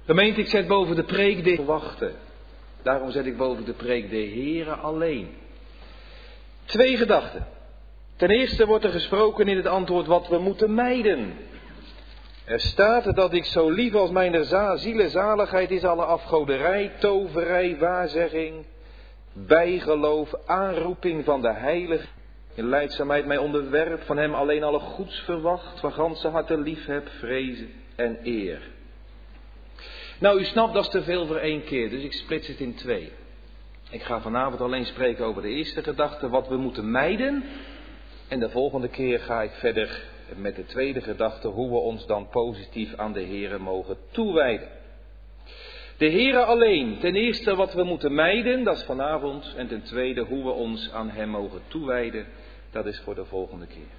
Gemeente, ik zet boven de preek de wachten. Daarom zet ik boven de preek de Heere alleen. 2 gedachten. Ten eerste wordt er gesproken in het antwoord wat we moeten mijden. Er staat dat ik zo lief als mijn zielezaligheid is alle afgoderij, toverij, waarzegging, bijgeloof, aanroeping van de heilige. In lijdzaamheid mij onderwerp, van hem alleen alle goeds verwacht, van ganse harte lief heb, vrezen en eer. Nou, u snapt, dat is te veel voor 1 keer, dus ik splits het in 2. Ik ga vanavond alleen spreken over de eerste gedachte, wat we moeten mijden. En de volgende keer ga ik verder met de tweede gedachte, hoe we ons dan positief aan de Heere mogen toewijden. De Heere alleen, ten eerste wat we moeten mijden, dat is vanavond. En ten tweede, hoe we ons aan hem mogen toewijden, dat is voor de volgende keer.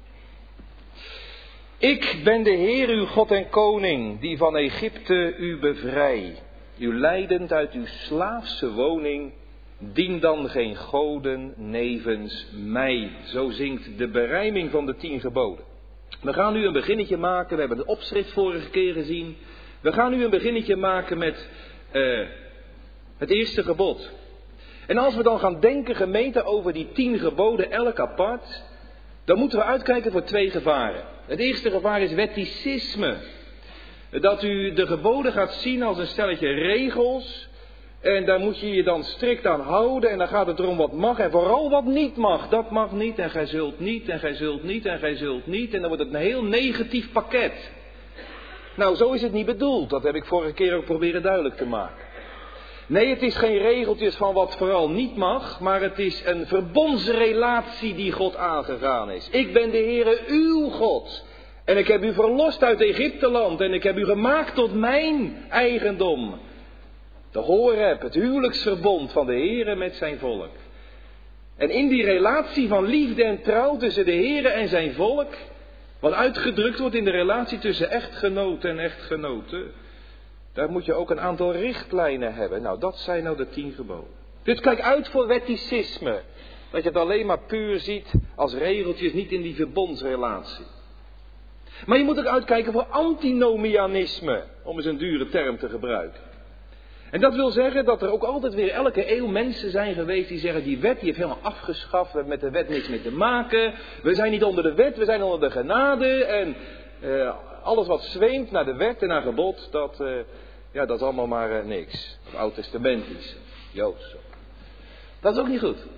Ik ben de Heer uw God en Koning, die van Egypte u bevrij. U leidend uit uw slaafse woning, dien dan geen goden nevens mij. Zo zingt de berijming van de 10 geboden. We gaan nu een beginnetje maken, we hebben het opschrift vorige keer gezien. We gaan nu een beginnetje maken met het eerste gebod. En als we dan gaan denken, gemeente, over die 10 geboden, elk apart, dan moeten we uitkijken voor 2 gevaren. Het eerste gevaar is wetticisme. Dat u de geboden gaat zien als een stelletje regels. En daar moet je je dan strikt aan houden. En dan gaat het erom wat mag en vooral wat niet mag. Dat mag niet en gij zult niet en gij zult niet en gij zult niet. En dan wordt het een heel negatief pakket. Nou, zo is het niet bedoeld. Dat heb ik vorige keer ook proberen duidelijk te maken. Nee, het is geen regeltjes van wat vooral niet mag, maar het is een verbondsrelatie die God aangegaan is. Ik ben de Heere uw God. En ik heb u verlost uit Egypteland en ik heb u gemaakt tot mijn eigendom. De Horeb, het huwelijksverbond van de Heere met zijn volk. En in die relatie van liefde en trouw tussen de Heere en zijn volk, wat uitgedrukt wordt in de relatie tussen echtgenoot en echtgenote, daar moet je ook een aantal richtlijnen hebben. Nou, dat zijn nou de 10 geboden. Dus kijk uit voor wetticisme. Dat je het alleen maar puur ziet als regeltjes, niet in die verbondsrelatie. Maar je moet ook uitkijken voor antinomianisme, om eens een dure term te gebruiken. En dat wil zeggen dat er ook altijd weer elke eeuw mensen zijn geweest die zeggen, die wet die heeft helemaal afgeschaft, we hebben met de wet niks meer te maken. We zijn niet onder de wet, we zijn onder de genade. En alles wat zweemt naar de wet en naar gebod, dat is allemaal maar niks. Of oud-testamentisch, Joods. Dat is ook niet goed.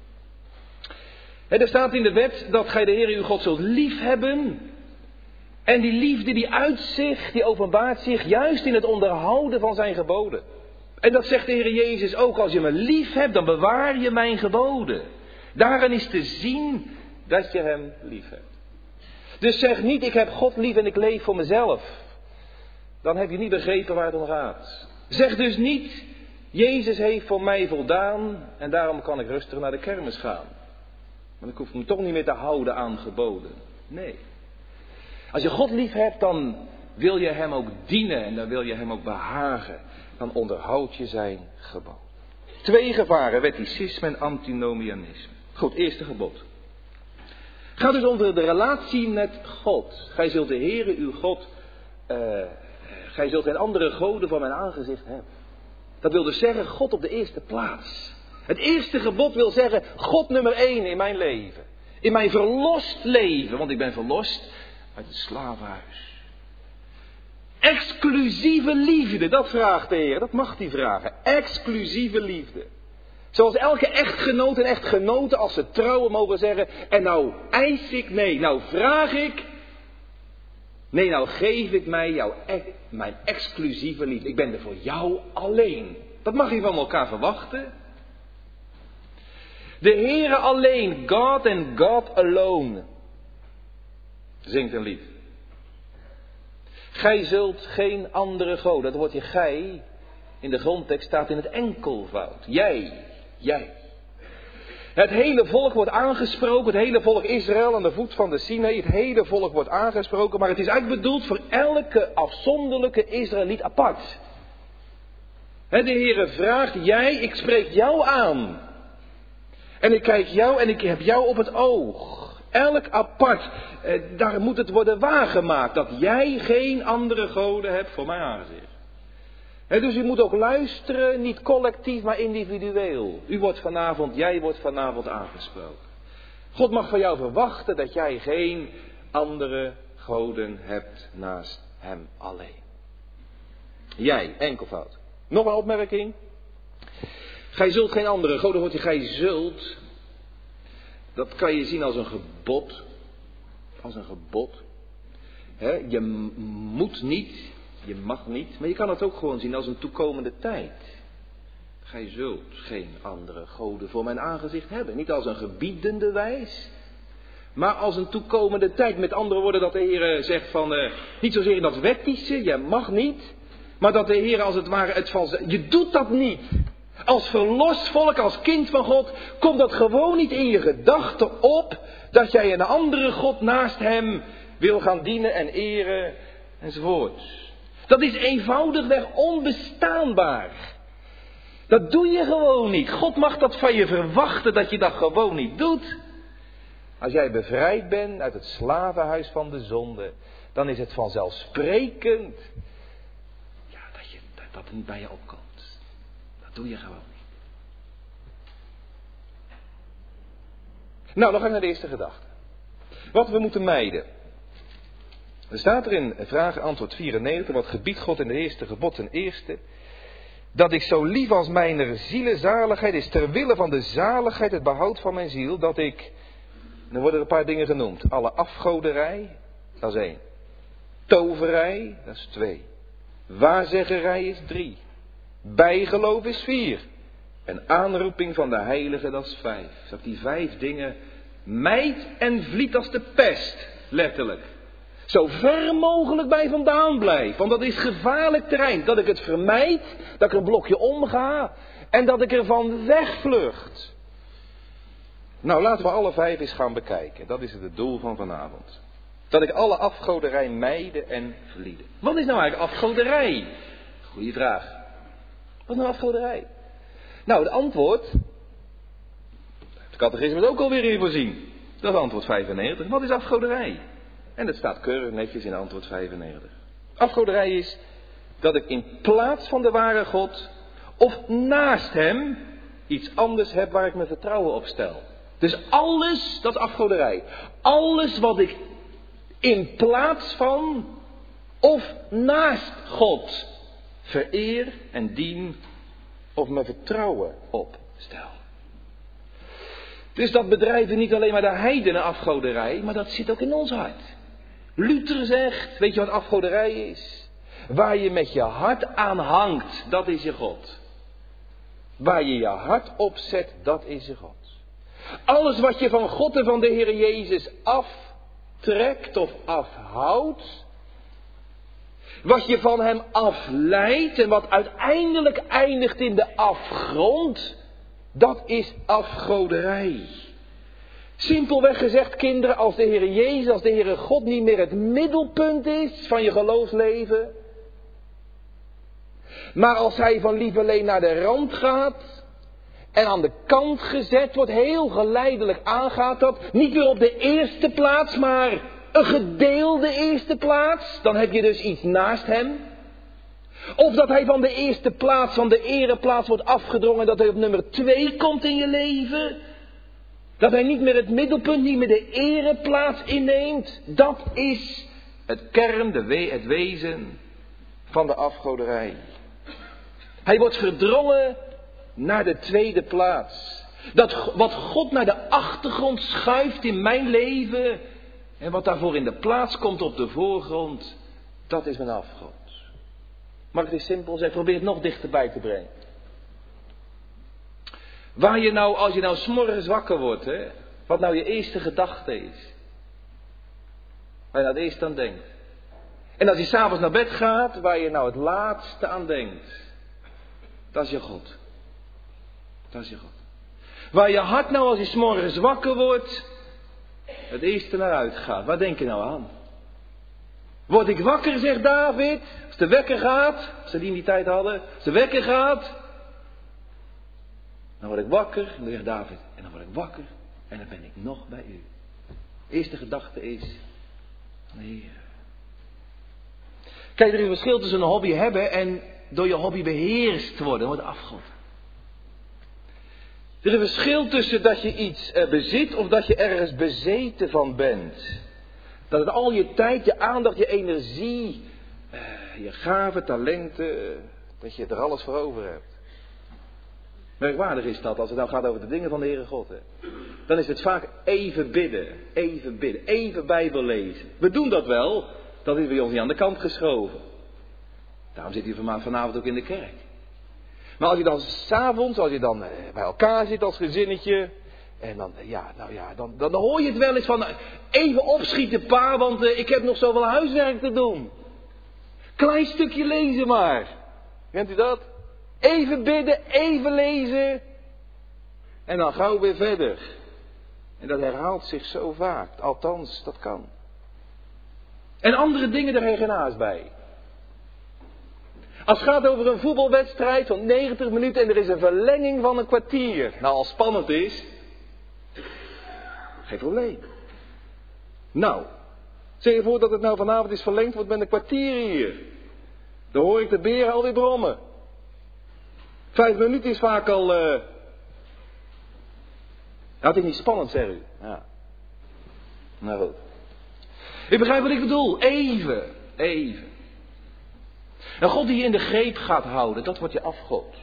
Er staat in de wet dat gij de Heer uw God zult lief hebben. En die liefde die uitzicht, die openbaart zich juist in het onderhouden van zijn geboden. En dat zegt de Heer Jezus ook, als je me lief hebt, dan bewaar je mijn geboden. Daarin is te zien dat je hem lief hebt. Dus zeg niet, ik heb God lief en ik leef voor mezelf. Dan heb je niet begrepen waar het om gaat. Zeg dus niet, Jezus heeft voor mij voldaan en daarom kan ik rustig naar de kermis gaan. Want ik hoef me toch niet meer te houden aan geboden. Nee. Als je God lief hebt, dan wil je hem ook dienen en dan wil je hem ook behagen. Dan onderhoud je zijn geboden. 2 gevaren, wetticisme en antinomianisme. Goed, eerste gebod. Het gaat dus om de relatie met God. Gij zult de Heere uw God, gij zult geen andere goden van mijn aangezicht hebben. Dat wil dus zeggen, God op de eerste plaats. Het eerste gebod wil zeggen, God nummer 1 in mijn leven. In mijn verlost leven, want ik ben verlost uit het slavenhuis. Exclusieve liefde, dat vraagt de Heer, dat mag hij vragen. Exclusieve liefde. Zoals elke echtgenoot en echtgenote als ze trouwen mogen zeggen, en nou eis ik, nee, nou vraag ik, nee, nou geef ik mij mijn exclusieve liefde. Ik ben er voor jou alleen. Dat mag je van elkaar verwachten. De Heere alleen, God and God alone, zingt een lied. Gij zult geen andere goden. Dat woordje gij in de grondtekst staat in het enkelvoud. Jij. Het hele volk wordt aangesproken. Het hele volk Israël aan de voet van de Sinaï. Het hele volk wordt aangesproken. Maar het is eigenlijk bedoeld voor elke afzonderlijke Israëliet apart. De Heere vraagt, ik spreek jou aan. En ik kijk jou en ik heb jou op het oog. Elk apart, daar moet het worden waargemaakt dat jij geen andere goden hebt voor mijn aangezicht. Dus u moet ook luisteren, niet collectief, maar individueel. Jij wordt vanavond aangesproken. God mag van jou verwachten dat jij geen andere goden hebt naast hem alleen. Jij, enkelvoud. Nog een opmerking. Gij zult geen andere goden, hoort je, gij zult. Dat kan je zien als een gebod. Als een gebod. Je moet niet, je mag niet, maar je kan het ook gewoon zien als een toekomende tijd. Gij zult geen andere goden voor mijn aangezicht hebben. Niet als een gebiedende wijs, maar als een toekomende tijd. Met andere woorden dat de Heer zegt van, niet zozeer in dat wettische, je mag niet, maar dat de Heer als het ware het van, je doet dat niet. Als verlost volk, als kind van God, komt dat gewoon niet in je gedachten op, dat jij een andere God naast hem wil gaan dienen en eren enzovoort. Dat is eenvoudigweg onbestaanbaar. Dat doe je gewoon niet. God mag dat van je verwachten dat je dat gewoon niet doet. Als jij bevrijd bent uit het slavenhuis van de zonde, dan is het vanzelfsprekend dat het niet bij je opkomt. Dat doe je gewoon niet. Nou, dan ga ik naar de eerste gedachte. Wat we moeten mijden. Er staat er in vraag antwoord 94, wat gebiedt God in de eerste gebod ten eerste? Dat ik zo lief als mijn zielezaligheid is, ter wille van de zaligheid, het behoud van mijn ziel, dat ik, dan worden er een paar dingen genoemd. Alle afgoderij, dat is 1. Toverij, dat is 2. Waarzeggerij is 3. Bijgeloof is 4. En aanroeping van de heilige, dat is 5. Dat die 5 dingen mijt en vliet als de pest, letterlijk. Zo ver mogelijk bij vandaan blijf. Want dat is gevaarlijk terrein. Dat ik het vermijd. Dat ik er een blokje omga. En dat ik ervan wegvlucht. Nou, laten we alle 5 eens gaan bekijken. Dat is het doel van vanavond. Dat ik alle afgoderij mijden en vlieden. Wat is nou eigenlijk afgoderij? Goeie vraag. Wat is nou afgoderij? Nou, het antwoord. De catechisme is ook alweer in voorzien. Dat is antwoord 95. Wat is afgoderij? En dat staat keurig netjes in antwoord 95. Afgoderij is dat ik in plaats van de ware God of naast hem iets anders heb waar ik mijn vertrouwen op stel. Dus alles, dat is afgoderij. Alles wat ik in plaats van of naast God vereer en dien of mijn vertrouwen op stel. Dus dat bedrijven niet alleen maar de heidenen afgoderij, maar dat zit ook in ons hart. Luther zegt, weet je wat afgoderij is? Waar je met je hart aan hangt, dat is je God. Waar je je hart op zet, dat is je God. Alles wat je van God en van de Heer Jezus aftrekt of afhoudt, wat je van hem afleidt en wat uiteindelijk eindigt in de afgrond, dat is afgoderij. Simpelweg gezegd, kinderen, als de Heer Jezus, als de Heere God niet meer het middelpunt is van je geloofsleven, maar als hij van lieverlee naar de rand gaat en aan de kant gezet wordt, heel geleidelijk aangaat dat, niet meer op de eerste plaats, maar een gedeelde eerste plaats, dan heb je dus iets naast hem. Of dat hij van de eerste plaats, van de ereplaats wordt afgedrongen, dat hij op nummer 2 komt in je leven. Dat hij niet meer het middelpunt, niet meer de ereplaats inneemt. Dat is het kern, het wezen van de afgoderij. Hij wordt verdrongen naar de tweede plaats. Dat wat God naar de achtergrond schuift in mijn leven en wat daarvoor in de plaats komt op de voorgrond, dat is mijn afgod. Mag ik het eens simpel zeggen? Probeer het nog dichterbij te brengen. Waar je nou, als je nou 's morgens wakker wordt, wat nou je eerste gedachte is. Waar je nou het eerste aan denkt. En als je 's avonds naar bed gaat, waar je nou het laatste aan denkt. Dat is je God. Dat is je God. Waar je hart nou, als je 's morgens wakker wordt, het eerste naar uitgaat. Waar denk je nou aan? Word ik wakker, zegt David, als de wekker gaat, als ze die in die tijd hadden, als de wekker gaat, dan word ik wakker, en dan zegt David, en dan word ik wakker, en dan ben ik nog bij u. De eerste gedachte is, Heer. Kijk, er is een verschil tussen een hobby hebben en door je hobby beheerst worden, wordt afgod. Er is een verschil tussen dat je iets bezit of dat je ergens bezeten van bent. Dat het al je tijd, je aandacht, je energie, je gaven, talenten, dat je er alles voor over hebt. Merkwaardig is dat als het nou gaat over de dingen van de Heere God. Hè. Dan is het vaak even bidden, even Bijbel lezen. We doen dat wel, dat is bij ons niet aan de kant geschoven. Daarom zit u vanavond ook in de kerk. Maar als je dan 's avonds, als je dan bij elkaar zit als gezinnetje. En dan, dan hoor je het wel eens van, even opschieten pa, want ik heb nog zoveel huiswerk te doen. Klein stukje lezen maar. Kent u dat? Even bidden, even lezen. En dan gauw weer verder. En dat herhaalt zich zo vaak. Althans, dat kan. En andere dingen er geen haast bij. Als het gaat over een voetbalwedstrijd van 90 minuten en er is een verlenging van een kwartier. Nou, als spannend is, geen probleem. Nou, zeg je voor dat het nou vanavond is verlengd wordt met een kwartier hier. Dan hoor ik de beren alweer brommen. 5 minuten is vaak al... Nou, het is niet spannend, zeg u. Ja. Nou goed. U begrijpt wat ik bedoel. Even. En God die je in de greep gaat houden, dat wordt je afgod.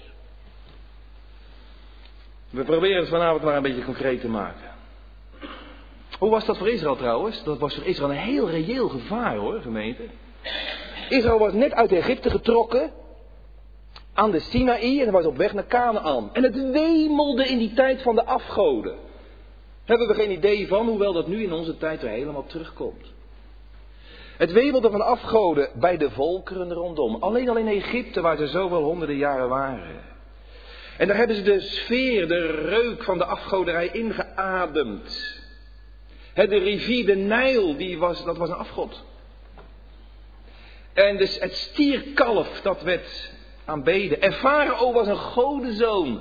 We proberen het vanavond maar een beetje concreet te maken. Hoe was dat voor Israël trouwens? Dat was voor Israël een heel reëel gevaar hoor, gemeente. Israël was net uit Egypte getrokken. Aan de Sinaï en was op weg naar Kanaan. En het wemelde in die tijd van de afgoden. Hebben we geen idee van, hoewel dat nu in onze tijd weer helemaal terugkomt. Het wemelde van afgoden bij de volkeren rondom. Alleen al in Egypte waar ze zoveel honderden jaren waren. En daar hebben ze de sfeer, de reuk van de afgoderij ingeademd. De rivier, de Nijl, dat was een afgod. En dus het stierkalf, dat werd aanbeden. En Farao was een godenzoon.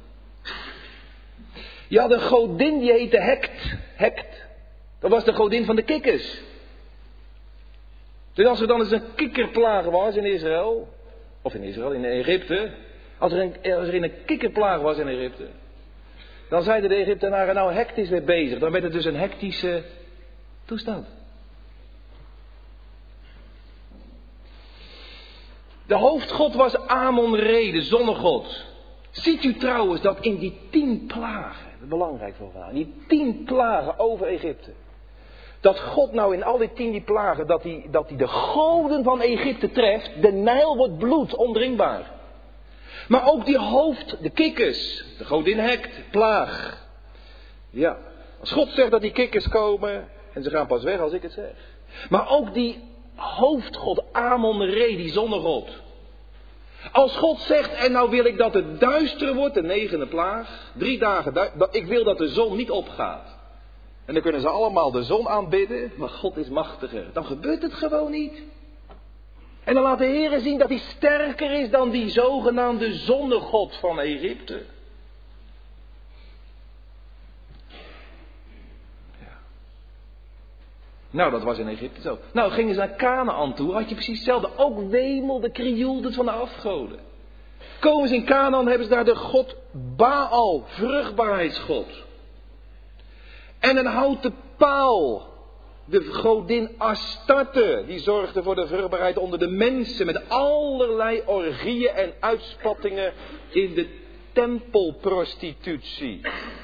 Je had een godin die heette Hekt. Dat was de godin van de kikkers. Dus als er dan eens een kikkerplaag was in Israël, of in Egypte, als er een kikkerplaag was in Egypte, dan zeiden de Egyptenaren, nou Hekt is weer bezig. Dan werd het dus een hectische toestand. De hoofdgod was Amon-Re, de zonnegod. Ziet u trouwens dat in die 10 plagen, dat is belangrijk voor vandaag, die 10 plagen over Egypte. Dat God nou in al die 10 plagen, dat hij de goden van Egypte treft. De Nijl wordt bloed, ondringbaar. Maar ook die de kikkers, de godin Hekt, plaag. Ja, als God zegt dat die kikkers komen, en ze gaan pas weg als ik het zeg. Maar ook die hoofdgod Amon-Re, die zonnegod. Als God zegt, en nou wil ik dat het duister wordt, de 9e plaag. 3 dagen, ik wil dat de zon niet opgaat. En dan kunnen ze allemaal de zon aanbidden, maar God is machtiger. Dan gebeurt het gewoon niet. En dan laat de Heer zien dat hij sterker is dan die zogenaamde zonnegod van Egypte. Ja. Nou, dat was in Egypte zo. Nou, gingen ze naar Kanaan toe, had je precies hetzelfde. Ook wemelde, krioelde het van de afgoden. Komen ze in Kanaan, hebben ze daar de god Baal, vruchtbaarheidsgod. En een houten paal, de godin Astarte, die zorgde voor de vruchtbaarheid onder de mensen met allerlei orgieën en uitspattingen in de tempelprostitutie.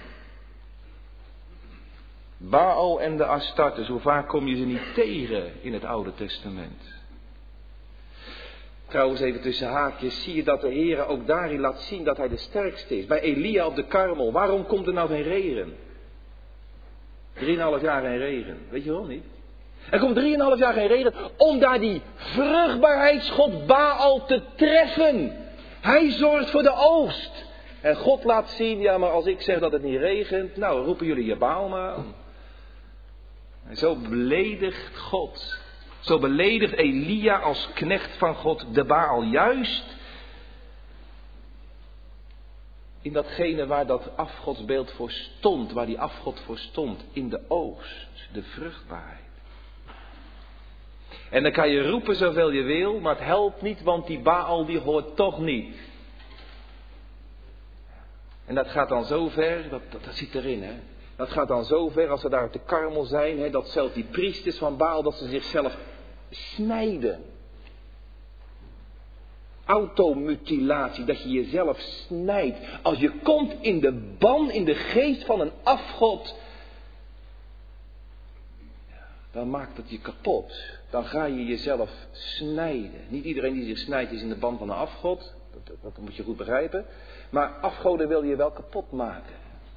Baal en de Astartes, hoe vaak kom je ze niet tegen in het Oude Testament? Trouwens, even tussen haakjes, zie je dat de Heer ook daarin laat zien dat hij de sterkste is. Bij Elia op de Karmel, waarom komt er nou geen regen? 3,5 jaar geen regen, weet je wel niet? Er komt 3,5 jaar geen regen om daar die vruchtbaarheidsgod Baal te treffen. Hij zorgt voor de oogst. En God laat zien, ja maar als ik zeg dat het niet regent, nou roepen jullie je Baal maar aan. En zo beledigt God. Zo beledigt Elia als knecht van God de Baal. Juist in datgene waar dat afgodsbeeld voor stond. Waar die afgod voor stond. In de oogst. De vruchtbaarheid. En dan kan je roepen zoveel je wil, maar het helpt niet, want die Baal die hoort toch niet. En dat gaat dan zo ver, dat zit erin, hè. Dat gaat dan zo ver als ze daar op de Karmel zijn, hè, dat zelfs die priesters van Baal, dat ze zichzelf snijden. Automutilatie, dat je jezelf snijdt. Als je komt in de ban, in de geest van een afgod, dan maakt het je kapot. Dan ga je jezelf snijden. Niet iedereen die zich snijdt is in de ban van een afgod. Dat moet je goed begrijpen. Maar afgoden wil je wel kapot maken.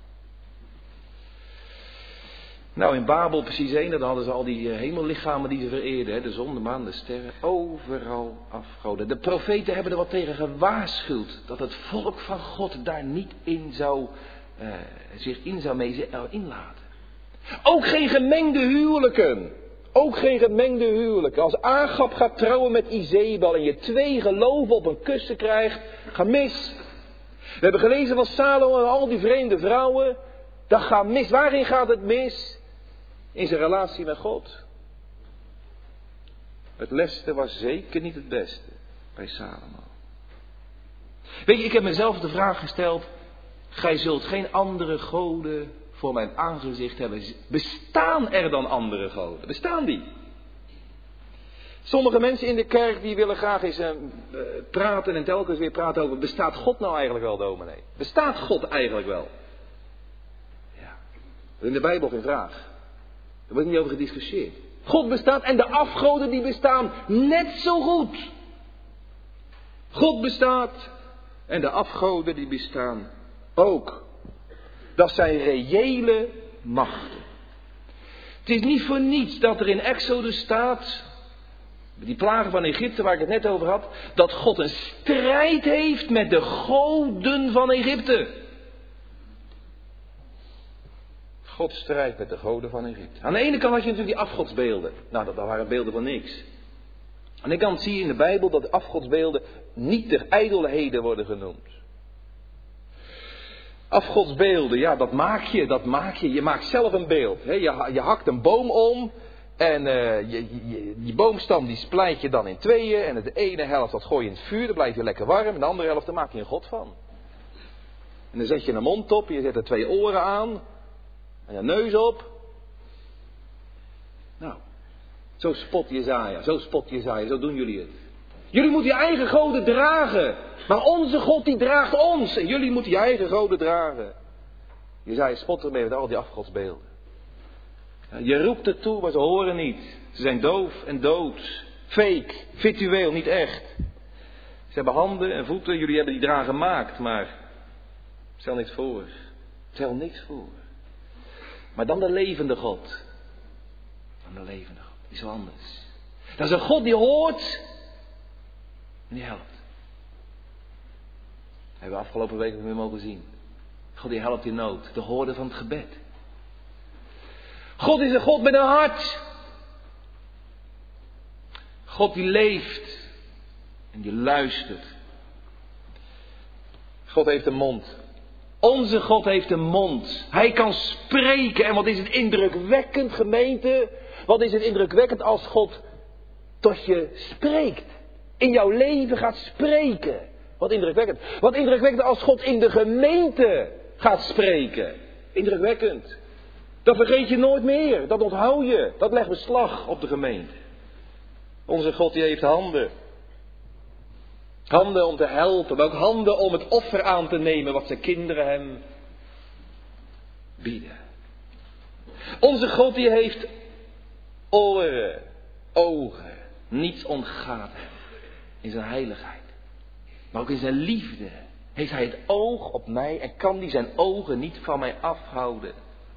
Nou, in Babel precies één, dan hadden ze al die hemellichamen die ze vereerden. Hè? De zon, de maan, de sterren. Overal afgoden. De profeten hebben er wat tegen gewaarschuwd. Dat het volk van God daar niet in zou, zich in zou mee inlaten. Ook geen gemengde huwelijken. Ook geen gemengde huwelijken. Als Agab gaat trouwen met Izebel en je 2 geloven op een kussen krijgt, ga mis. We hebben gelezen van Salomo en al die vreemde vrouwen. Dat gaat mis. Waarin gaat het mis? In zijn relatie met God. Het leste was zeker niet het beste bij Salomo. Weet je, ik heb mezelf de vraag gesteld. Gij zult geen andere goden voor mijn aangezicht hebben. Bestaan er dan andere goden? Bestaan die? Sommige mensen in de kerk die willen graag eens praten en telkens weer praten over, bestaat God nou eigenlijk wel, dominee? Bestaat God eigenlijk wel? Ja. Dat is in de Bijbel geen vraag. Er wordt niet over gediscussieerd. God bestaat en de afgoden die bestaan net zo goed. God bestaat en de afgoden die bestaan ook. Dat zijn reële machten. Het is niet voor niets dat er in Exodus staat, die plagen van Egypte waar ik het net over had, dat God een strijd heeft met de goden van Egypte. God strijdt met de goden van Egypte. Aan de ene kant had je natuurlijk die afgodsbeelden. Nou, dat waren beelden van niks. Aan de andere kant zie je in de Bijbel dat de afgodsbeelden niet ter ijdelheden worden genoemd. Afgodsbeelden, ja, dat maak je. Je maakt zelf een beeld. Hè? Je hakt een boom om en die boomstam die splijt je dan in 2 en de ene helft dat gooi je in het vuur, dan blijf je lekker warm. En de andere helft daar maak je een god van. En dan zet je een mond op, je zet er 2 oren aan en een neus op. Nou, zo spot Jesaja, zo doen jullie het. Jullie moeten je eigen goden dragen. Maar onze God die draagt ons. En jullie moeten je eigen goden dragen. Jesaja spot ermee met al die afgodsbeelden. Je roept het toe, maar ze horen niet. Ze zijn doof en dood. Fake, virtueel, niet echt. Ze hebben handen en voeten. Jullie hebben die dragen gemaakt, maar stel niks voor. Stel niks voor. Maar dan de levende God. Dan de levende God. Die is zo anders. Dat is een God die hoort en die helpt. Dat hebben we afgelopen weken weer mogen zien. God die helpt in nood. De hoorde van het gebed. God is een God met een hart. God die leeft. En die luistert. God heeft een mond. Onze God heeft een mond. Hij kan spreken. En wat is het indrukwekkend, gemeente. Wat is het indrukwekkend als God tot je spreekt. In jouw leven gaat spreken. Wat indrukwekkend. Wat indrukwekkend als God in de gemeente gaat spreken. Indrukwekkend. Dat vergeet je nooit meer. Dat onthoud je. Dat legt beslag op de gemeente. Onze God die heeft handen. Handen om te helpen. Maar ook handen om het offer aan te nemen wat zijn kinderen hem bieden. Onze God die heeft oren. Ogen. Niets ontgaat hem. In zijn heiligheid. Maar ook in zijn liefde. Heeft hij het oog op mij. En kan hij zijn ogen niet van mij afhouden.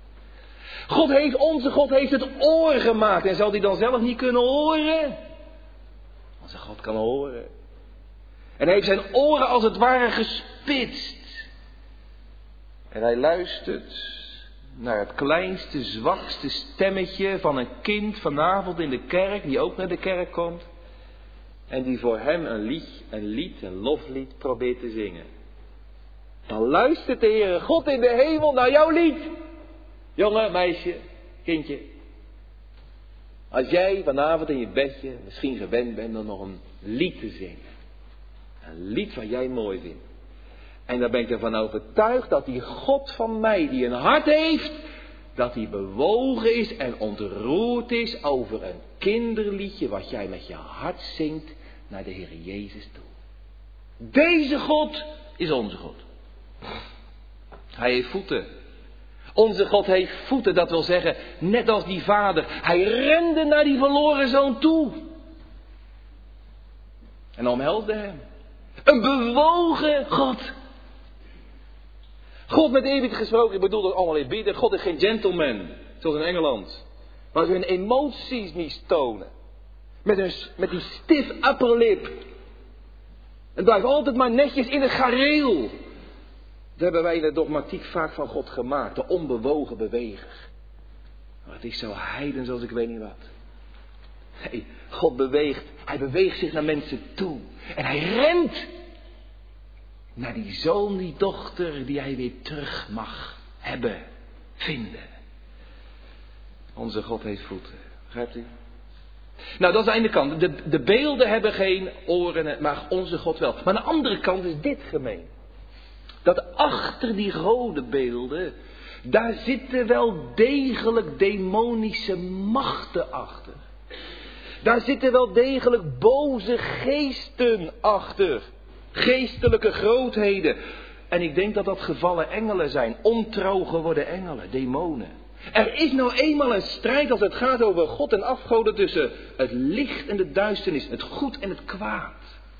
Onze God heeft het oor gemaakt. En zal hij dan zelf niet kunnen horen? Onze God kan horen. En hij heeft zijn oren als het ware gespitst. En hij luistert naar het kleinste, zwakste stemmetje van een kind vanavond in de kerk. Die ook naar de kerk komt. En die voor hem een loflied probeert te zingen. Dan luistert de Heere God in de hemel naar jouw lied. Jongen, meisje, kindje. Als jij vanavond in je bedje misschien gewend bent om nog een lied te zingen. Een lied wat jij mooi vindt. En daar ben ik ervan overtuigd dat die God van mij, die een hart heeft, dat hij bewogen is en ontroerd is over een kinderliedje wat jij met je hart zingt naar de Heer Jezus toe. Deze God is onze God. Hij heeft voeten. Onze God heeft voeten, dat wil zeggen, net als die vader. Hij rende naar die verloren zoon toe. En omhelsde hem. Een bewogen God. God met eerbied gesproken, ik bedoel dat allemaal eerbiedig. God is geen gentleman, zoals in Engeland. Maar ze hun emoties niet tonen. Met die stiff upper lip. Het blijft altijd maar netjes in het gareel. Dat hebben wij in de dogmatiek vaak van God gemaakt. De onbewogen beweger. Maar het is zo heidens als ik weet niet wat. Nee, God beweegt. Hij beweegt zich naar mensen toe. En hij rent naar die zoon, die dochter, die hij weer terug mag hebben, vinden. Onze God heeft voeten. Begrijpt u? Nou, dat is de ene kant. De beelden hebben geen oren, maar onze God wel. Maar aan de andere kant is dit gemeen. Dat achter die godenbeelden, daar zitten wel degelijk demonische machten achter. Daar zitten wel degelijk boze geesten achter. Geestelijke grootheden. En ik denk dat dat gevallen engelen zijn. Ontrouw geworden engelen, demonen. Er is nou eenmaal een strijd als het gaat over God en afgoden tussen het licht en de duisternis. Het goed en het kwaad.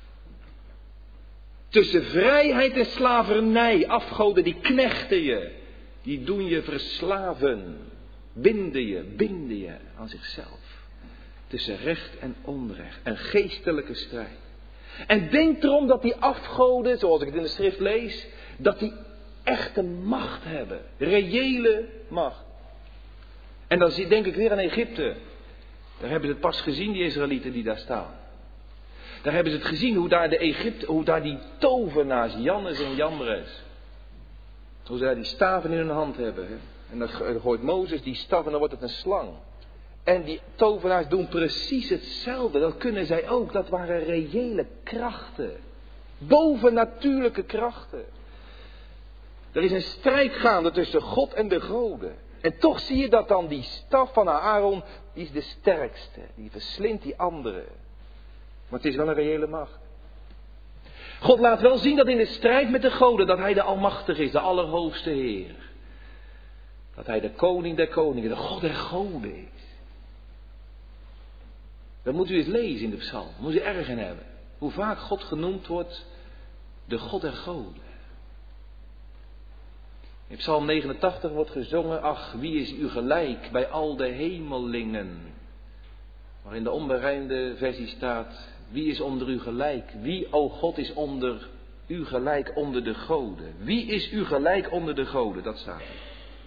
Tussen vrijheid en slavernij. Afgoden die knechten je. Die doen je verslaven. Binden je aan zichzelf. Tussen recht en onrecht. Een geestelijke strijd. En denk erom dat die afgoden, zoals ik het in de schrift lees, dat die echte macht hebben. Reële macht. En dan denk ik weer aan Egypte. Daar hebben ze het pas gezien, die Israëlieten die daar staan. Daar hebben ze het gezien hoe daar die tovenaars, Jannes en Jambres, hoe ze daar die staven in hun hand hebben. Hè? En dan gooit Mozes die staf en dan wordt het een slang. En die tovenaars doen precies hetzelfde. Dat kunnen zij ook. Dat waren reële krachten. Bovennatuurlijke krachten. Er is een strijd gaande tussen God en de goden. En toch zie je dat dan die staf van Aaron, die is de sterkste. Die verslindt die andere. Maar het is wel een reële macht. God laat wel zien dat in de strijd met de goden, dat hij de Almachtige is, de Allerhoogste Heer. Dat hij de koning der koningen, de God der goden is. Dat moet u eens lezen in de psalm. Dat moet u erg in hebben. Hoe vaak God genoemd wordt de God der goden. In psalm 89 wordt gezongen, ach, wie is u gelijk bij al de hemelingen. Maar in de onberijmde versie staat, wie is onder u gelijk? Wie, o God, is onder u gelijk onder de goden? Wie is u gelijk onder de goden? Dat staat er.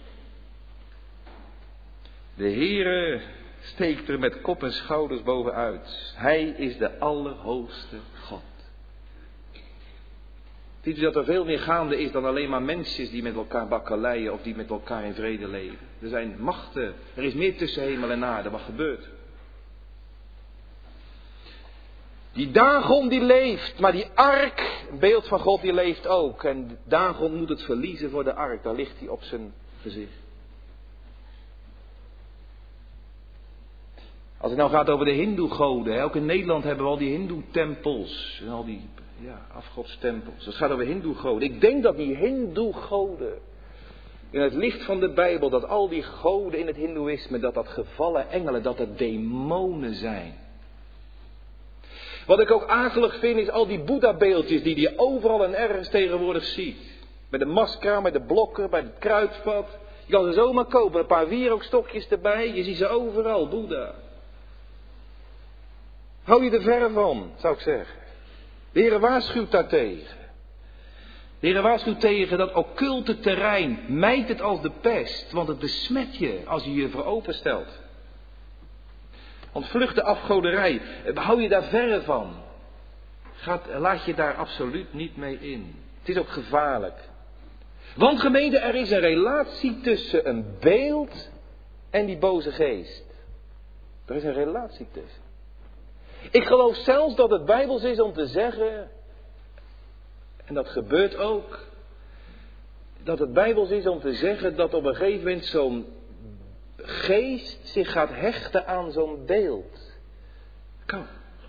De Heere steekt er met kop en schouders bovenuit. Hij is de Allerhoogste God. Ziet u dat er veel meer gaande is dan alleen maar mensen die met elkaar bakkeleien of die met elkaar in vrede leven. Er zijn machten, er is meer tussen hemel en aarde. Wat gebeurt? Die Dagon die leeft, maar die ark, een beeld van God, die leeft ook. En Dagon moet het verliezen voor de ark, daar ligt hij op zijn gezicht. Als het nou gaat over de hindoegoden, ook in Nederland hebben we al die hindoetempels en al die afgodstempels. Het gaat over hindoegoden. Ik denk dat die hindoegoden, in het licht van de Bijbel, dat al die goden in het hindoeïsme, dat gevallen engelen, dat het demonen zijn. Wat ik ook akelig vind is al die Boeddha-beeldjes die je overal en ergens tegenwoordig ziet. Met de maskara, met de blokken, bij het kruidvat. Je kan ze zomaar kopen, een paar wierookstokjes erbij. Je ziet ze overal, Boeddha. Hou je er ver van, zou ik zeggen. De Heer waarschuwt daartegen. De Heer waarschuwt tegen dat occulte terrein. Mijt het als de pest, want het besmet je als je je voor openstelt. Ontvlucht de afgoderij. Hou je daar verre van. Laat je daar absoluut niet mee in. Het is ook gevaarlijk. Want gemeente, er is een relatie tussen een beeld en die boze geest. Er is een relatie tussen. Ik geloof zelfs dat het Bijbels is om te zeggen, en dat gebeurt ook, dat het Bijbels is om te zeggen dat op een gegeven moment zo'n geest zich gaat hechten aan zo'n beeld. Kan.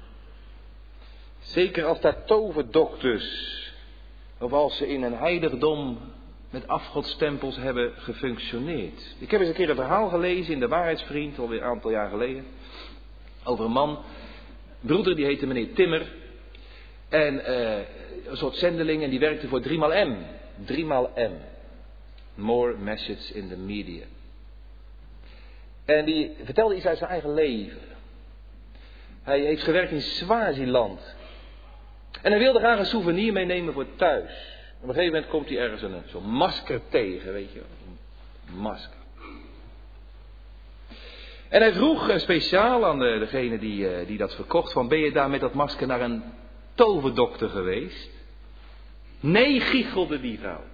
Zeker als daar toverdokters, of als ze in een heiligdom met afgodstempels hebben gefunctioneerd. Ik heb eens een keer een verhaal gelezen in de Waarheidsvriend, alweer een aantal jaar geleden, over een man, een broeder, die heette meneer Timmer, en een soort zendeling, en die werkte voor 3xM. 3xM. More message in the media. En die vertelde iets uit zijn eigen leven. Hij heeft gewerkt in Swaziland. En hij wilde graag een souvenir meenemen voor thuis. Op een gegeven moment komt hij ergens zo'n masker tegen, weet je wel. Een masker. En hij vroeg speciaal aan degene die dat verkocht, van ben je daar met dat masker naar een toverdokter geweest? Nee, giechelde die vrouw.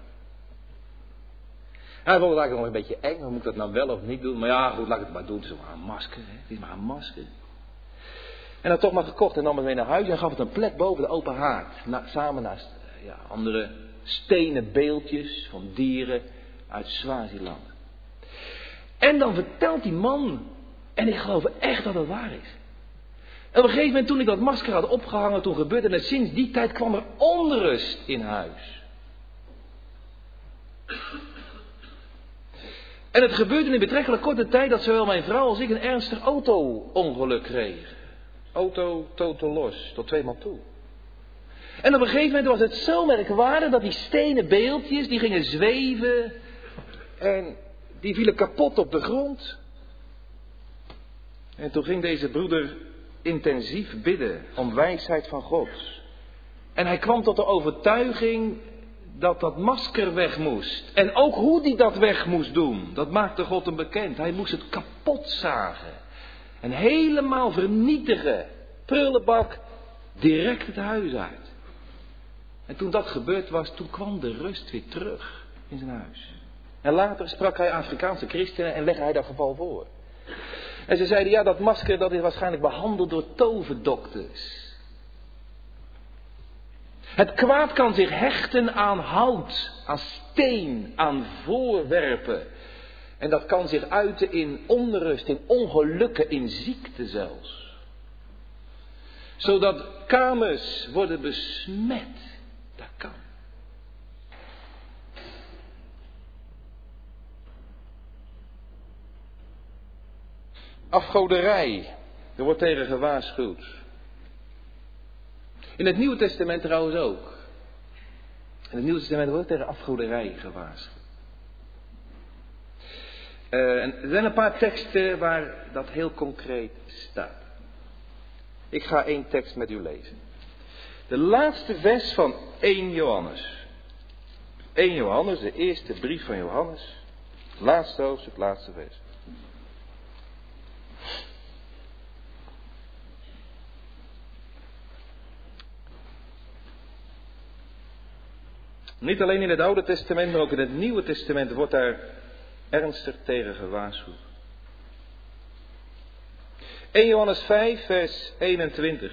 Hij vond het eigenlijk nog een beetje eng, moet ik dat nou wel of niet doen? Maar ja, goed, laat ik het maar doen, het is maar een masker, hè? Het is maar een masker. En had toch maar gekocht en nam het mee naar huis en gaf het een plek boven de open haard. Samen naast andere stenen beeldjes van dieren uit Swaziland. En dan vertelt die man, en ik geloof echt dat het waar is. En op een gegeven moment toen ik dat masker had opgehangen, toen gebeurde het, sinds die tijd kwam er onrust in huis. En het gebeurde in betrekkelijk korte tijd dat zowel mijn vrouw als ik een ernstig auto-ongeluk kregen. Auto totaal los, tot 2 maal toe. En op een gegeven moment was het zo merkwaardig dat die stenen beeldjes, die gingen zweven en die vielen kapot op de grond. En toen ging deze broeder intensief bidden om wijsheid van God. En hij kwam tot de overtuiging dat dat masker weg moest. En ook hoe hij dat weg moest doen, dat maakte God hem bekend. Hij moest het kapot zagen. En helemaal vernietigen. Prullenbak, direct het huis uit. En toen dat gebeurd was, toen kwam de rust weer terug in zijn huis. En later sprak hij Afrikaanse christenen en legde hij dat geval voor. En ze zeiden, ja, dat masker dat is waarschijnlijk behandeld door toverdokters. Het kwaad kan zich hechten aan hout, aan steen, aan voorwerpen. En dat kan zich uiten in onrust, in ongelukken, in ziekte zelfs. Zodat kamers worden besmet. Dat kan. Afgoderij, er wordt tegen gewaarschuwd. In het Nieuwe Testament trouwens ook. In het Nieuwe Testament wordt tegen afgoderij gewaarschuwd. En er zijn een paar teksten waar dat heel concreet staat. Ik ga 1 tekst met u lezen. De laatste vers van 1 Johannes. 1 Johannes, de eerste brief van Johannes. Laatste hoofdstuk, laatste vers. Niet alleen in het Oude Testament, maar ook in het Nieuwe Testament wordt daar ernstig tegen gewaarschuwd. 1 Johannes 5, vers 21.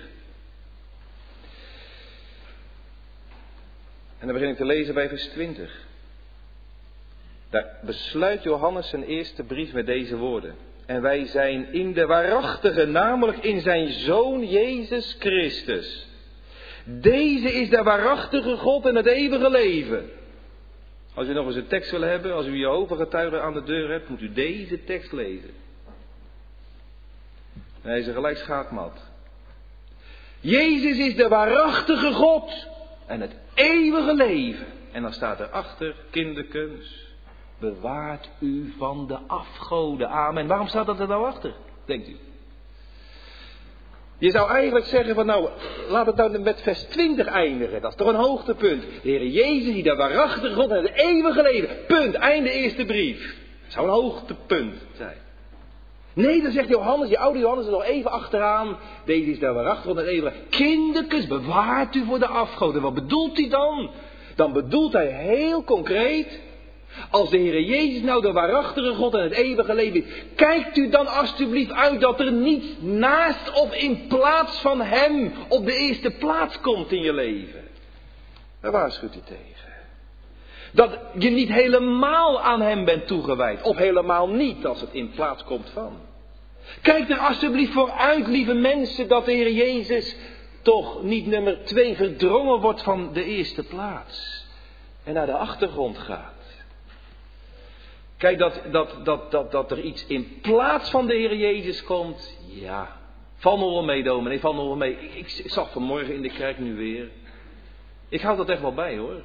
En dan begin ik te lezen bij vers 20. Daar besluit Johannes zijn eerste brief met deze woorden. En wij zijn in de waarachtige, namelijk in zijn Zoon Jezus Christus. Deze is de waarachtige God en het eeuwige leven. Als u nog eens een tekst wil hebben, als u Jehovah-getuige aan de deur hebt, moet u deze tekst lezen. En hij is er gelijk schaakmat. Jezus is de waarachtige God en het eeuwige leven. En dan staat erachter, kinderkens, bewaart u van de afgoden. Amen. Waarom staat dat er nou achter, denkt u? Je zou eigenlijk zeggen van nou, laat het nou met vers 20 eindigen. Dat is toch een hoogtepunt. De Heer Jezus die de waarachtige God en het eeuwige leven. Punt. Einde eerste brief. Dat zou een hoogtepunt zijn. Nee, dan zegt Johannes, die oude Johannes er nog even achteraan. Deze is de waarachtige God en het eeuwige. Kindertjes, bewaart u voor de afgoden. Wat bedoelt hij dan? Dan bedoelt hij heel concreet Als de Heere Jezus nou de waarachtige God en het eeuwige leven is, kijkt u dan alstublieft uit dat er niets naast of in plaats van Hem op de eerste plaats komt in je leven. Daar waarschuwt u tegen. Dat je niet helemaal aan Hem bent toegewijd. Of helemaal niet als het in plaats komt van. Kijk er alstublieft voor uit, lieve mensen, dat de Heer Jezus toch niet nummer 2 verdrongen wordt van de eerste plaats. En naar de achtergrond gaat. Kijk, dat er iets in plaats van de Heer Jezus komt. Ja, val nog wel mee, dominee, val nog wel mee. Ik zag vanmorgen in de kerk nu weer. Ik hou dat echt wel bij, hoor.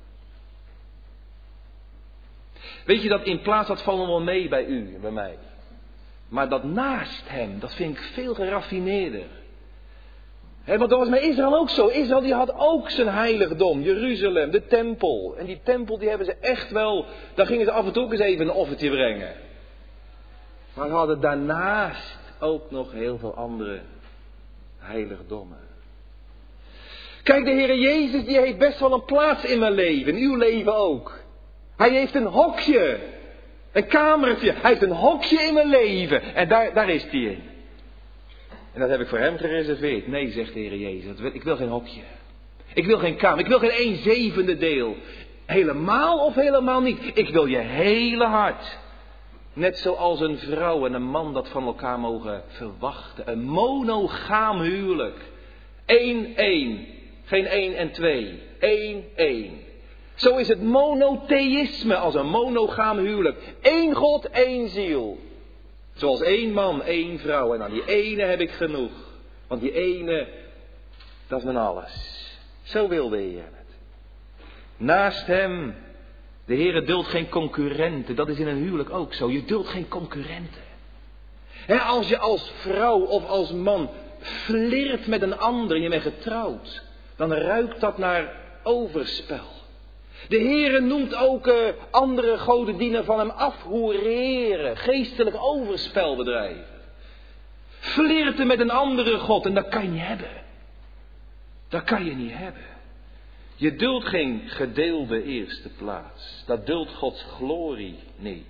Weet je, dat in plaats, dat valt nog wel mee bij u en bij mij. Maar dat naast Hem, dat vind ik veel geraffineerder. Want dat was met Israël ook zo. Israël die had ook zijn heiligdom, Jeruzalem, de tempel. En die tempel die hebben ze echt wel, daar gingen ze af en toe ook eens even een offertje brengen. Maar ze hadden daarnaast ook nog heel veel andere heiligdommen. Kijk, de Heere Jezus die heeft best wel een plaats in mijn leven, in uw leven ook. Hij heeft een hokje, een kamertje, hij heeft een hokje in mijn leven. En daar is hij in. En dat heb ik voor hem gereserveerd. Nee, zegt de Heer Jezus, ik wil geen hokje. Ik wil geen kamer, ik wil geen 1/7 deel. Helemaal of helemaal niet. Ik wil je hele hart. Net zoals een vrouw en een man dat van elkaar mogen verwachten. Een monogaam huwelijk. 1-1. Geen 1 en 2. 1-1. Zo is het monotheïsme als een monogaam huwelijk. 1 God, 1 ziel. Zoals 1 man, 1 vrouw. En aan die ene heb ik genoeg. Want die ene, dat is mijn alles. Zo wil de Heer het. Naast Hem, de Heer duldt geen concurrenten. Dat is in een huwelijk ook zo. Je duldt geen concurrenten. Als je als vrouw of als man flirt met een ander en je bent getrouwd, dan ruikt dat naar overspel. De Heere noemt ook andere godendienaren van hem afhoereren, geestelijk overspel bedrijven. Flirten met een andere god en dat kan je niet hebben. Dat kan je niet hebben. Je duldt geen gedeelde eerste plaats. Dat duldt Gods glorie niet.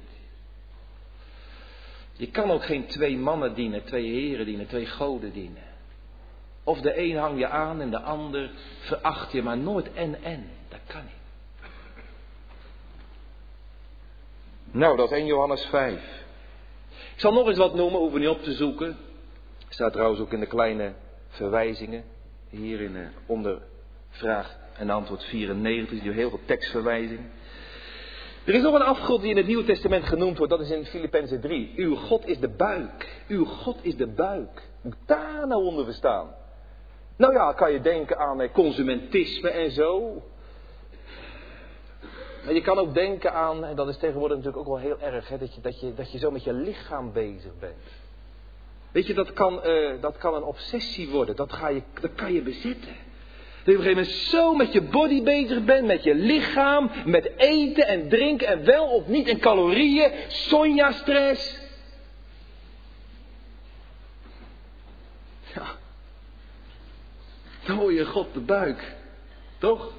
Je kan ook geen 2 mannen dienen, 2 heren dienen, 2 goden dienen. Of de een hang je aan en de ander veracht je, maar nooit en. Dat kan niet. Nou, dat is 1 Johannes 5. Ik zal nog eens wat noemen, hoeven we niet op te zoeken. Staat trouwens ook in de kleine verwijzingen. Hier in onder vraag en antwoord 94, die heel veel tekstverwijzingen. Er is nog een afgod die in het Nieuwe Testament genoemd wordt, dat is in Filippenzen 3. Uw God is de buik. Uw God is de buik. Moet daar nou onder verstaan? Nou ja, kan je denken aan consumentisme en zo. Maar je kan ook denken aan, en dat is tegenwoordig natuurlijk ook wel heel erg, hè, dat je zo met je lichaam bezig bent. Weet je, dat kan een obsessie worden, dat kan je bezitten. Dat je op een gegeven moment zo met je body bezig bent, met je lichaam, met eten en drinken en wel of niet en calorieën, Sonja-stress. Ja, dan hoor je God de buik, toch?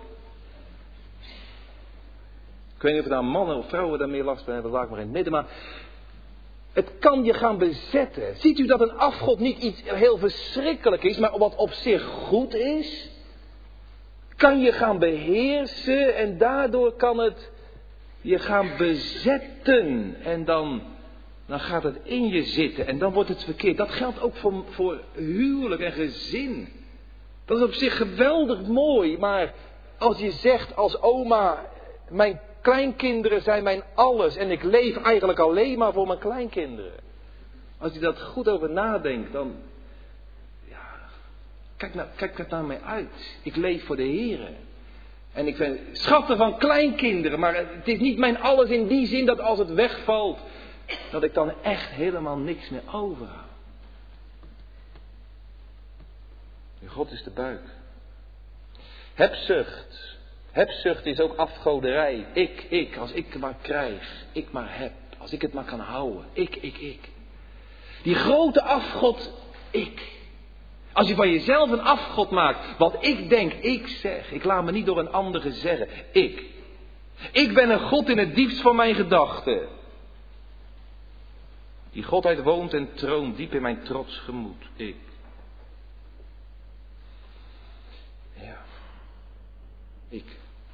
Ik weet niet of er nou mannen of vrouwen daar meer last van hebben, laat ik maar in het midden. Maar het kan je gaan bezetten. Ziet u dat een afgod niet iets heel verschrikkelijk is, maar wat op zich goed is? Kan je gaan beheersen en daardoor kan het je gaan bezetten. En dan gaat het in je zitten en dan wordt het verkeerd. Dat geldt ook voor huwelijk en gezin. Dat is op zich geweldig mooi, maar als je zegt als oma, mijn kleinkinderen zijn mijn alles en ik leef eigenlijk alleen maar voor mijn kleinkinderen. Als je dat goed over nadenkt, dan kijk het naar mij uit. Ik leef voor de Heere. En ik ben schatten van kleinkinderen, maar het is niet mijn alles in die zin dat als het wegvalt, dat ik dan echt helemaal niks meer overhoud. God is de buik. Hebzucht. Hebzucht is ook afgoderij. Ik, als ik het maar krijg, ik maar heb, als ik het maar kan houden. Ik. Die grote afgod, ik. Als je van jezelf een afgod maakt, wat ik denk, ik zeg. Ik laat me niet door een ander zeggen, ik. Ik ben een God in het diepst van mijn gedachten. Die Godheid woont en troont diep in mijn trots gemoed. Ik. Ja. Ik.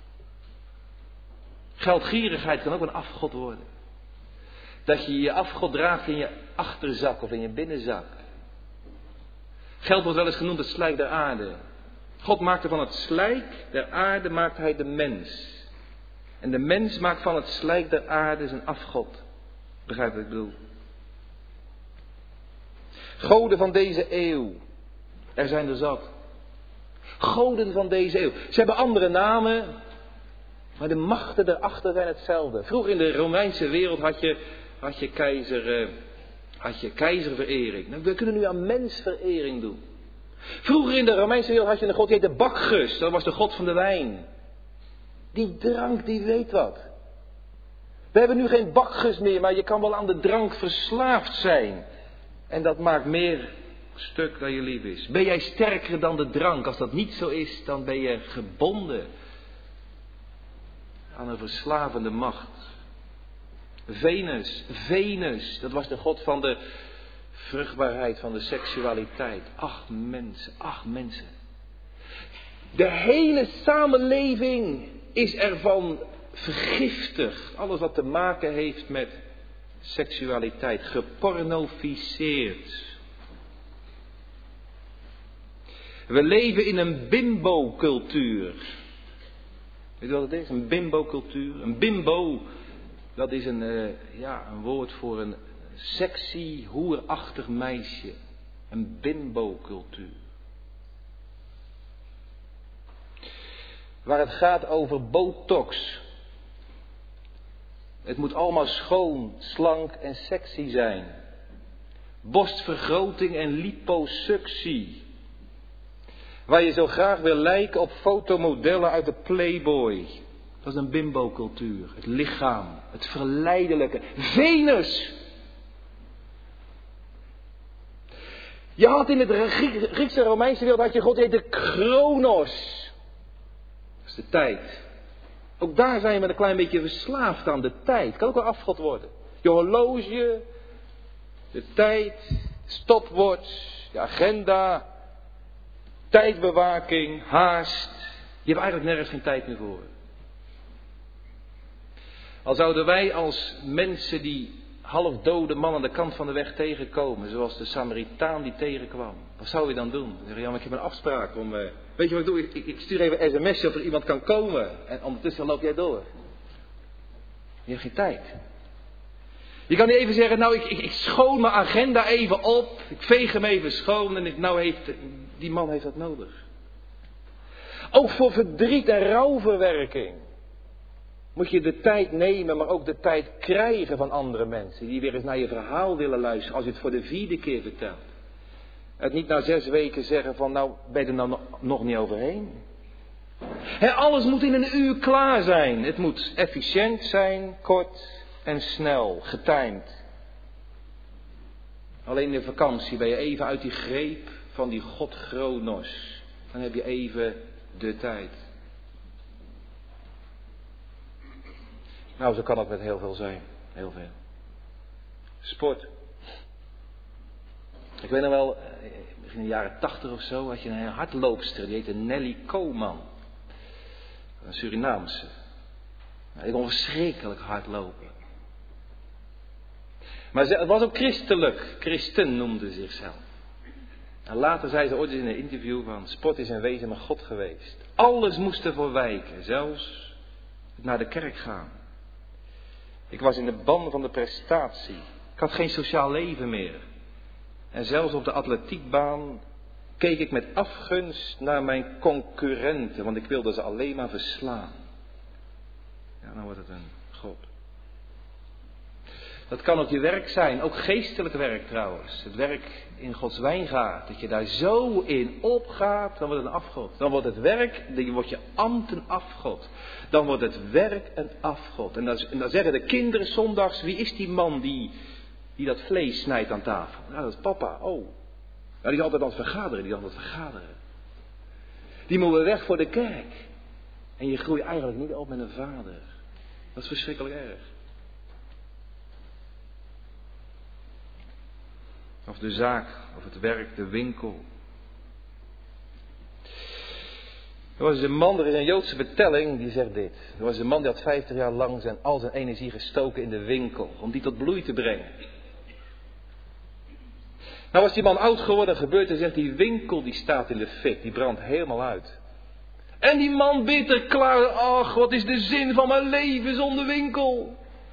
Geldgierigheid kan ook een afgod worden. Dat je je afgod draagt in je achterzak of in je binnenzak. Geld wordt wel eens genoemd het slijk der aarde. God maakte van het slijk der aarde maakt hij de mens. En de mens maakt van het slijk der aarde zijn afgod. Begrijp wat ik bedoel? Goden van deze eeuw. Er zijn er zat. Goden van deze eeuw. Ze hebben andere namen. Maar de machten erachter zijn hetzelfde. Vroeger in de Romeinse wereld had je keizerverering. Nou, we kunnen nu aan mensverering doen. Vroeger in de Romeinse wereld had je een god die heette Bacchus. Dat was de god van de wijn. Die drank, die weet wat. We hebben nu geen Bacchus meer, maar je kan wel aan de drank verslaafd zijn. En dat maakt meer stuk dan je lief is. Ben jij sterker dan de drank? Als dat niet zo is, dan ben je gebonden aan een verslavende macht. Venus, dat was de god van de vruchtbaarheid, van de seksualiteit. Ach mensen. De hele samenleving is ervan vergiftigd. Alles wat te maken heeft met seksualiteit, gepornoficeerd. We leven in een bimbo-cultuur. Weet je wat het is? Een bimbo-cultuur. Een bimbo, dat is een woord voor een sexy, hoerachtig meisje. Een bimbo-cultuur. Waar het gaat over botox. Het moet allemaal schoon, slank en sexy zijn. Borstvergroting en liposuctie. Waar je zo graag wil lijken op fotomodellen uit de Playboy. Dat is een bimbo-cultuur. Het lichaam, het verleidelijke. Venus! Je had in het Griekse Romeinse wereld had je God heette Chronos. Dat is de tijd. Ook daar zijn we een klein beetje verslaafd aan de tijd. Kan ook wel afgod worden. Je horloge, de tijd, de stopwatch, de agenda, tijdbewaking, haast. Je hebt eigenlijk nergens geen tijd meer voor. Al zouden wij als mensen die halfdode man aan de kant van de weg tegenkomen, zoals de Samaritaan die tegenkwam. Wat zou je dan doen? Dan zeg je, ja, maar ik heb een afspraak om... Weet je wat ik doe? Ik stuur even een sms'je of er iemand kan komen. En ondertussen loop jij door. Je hebt geen tijd. Je kan niet even zeggen, nou ik schoon mijn agenda even op. Ik veeg hem even schoon en die man heeft dat nodig. Ook voor verdriet en rouwverwerking moet je de tijd nemen, maar ook de tijd krijgen van andere mensen. Die weer eens naar je verhaal willen luisteren als je het voor de 4e keer vertelt. Het niet na 6 weken zeggen van nou ben je er nou nog niet overheen. Alles moet in een uur klaar zijn. Het moet efficiënt zijn, kort en snel, getimed. Alleen in de vakantie ben je even uit die greep van die God Chronos. Dan heb je even de tijd. Nou, zo kan het met heel veel zijn. Heel veel. Sport. Ik weet nog wel, in de jaren 80 of zo had je een hardloopster. Die heette Nelly Koman. Een Surinaamse. Die kon verschrikkelijk hard lopen. Maar het was ook christelijk. Christen noemde zichzelf. En later zei ze ooit in een interview van sport is in wezen met God geweest. Alles moest ervoor wijken. Zelfs het naar de kerk gaan. Ik was in de ban van de prestatie. Ik had geen sociaal leven meer. En zelfs op de atletiekbaan keek ik met afgunst naar mijn concurrenten. Want ik wilde ze alleen maar verslaan. Ja, dan wordt het een God. Dat kan ook je werk zijn. Ook geestelijk werk trouwens. Het werk in Gods wijngaard. Dat je daar zo in opgaat. Dan wordt het een afgod. Dan wordt het werk. Dan wordt je ambt een afgod. Dan wordt het werk een afgod. En dan zeggen de kinderen zondags. Wie is die man die dat vlees snijdt aan tafel? Nou, dat is papa. Oh. Nou, die is altijd aan het vergaderen. Die moeten weg voor de kerk. En je groeit eigenlijk niet op met een vader. Dat is verschrikkelijk erg. Of de zaak, of het werk, de winkel. Er was een man, er is een Joodse vertelling die zegt dit. Er was een man die had 50 jaar lang al zijn energie gestoken in de winkel. Om die tot bloei te brengen. Nou was die man oud geworden en gebeurt en zegt die winkel die staat in de fik. Die brandt helemaal uit. En die man bitter klaar. Ach, wat is de zin van mijn leven zonder winkel?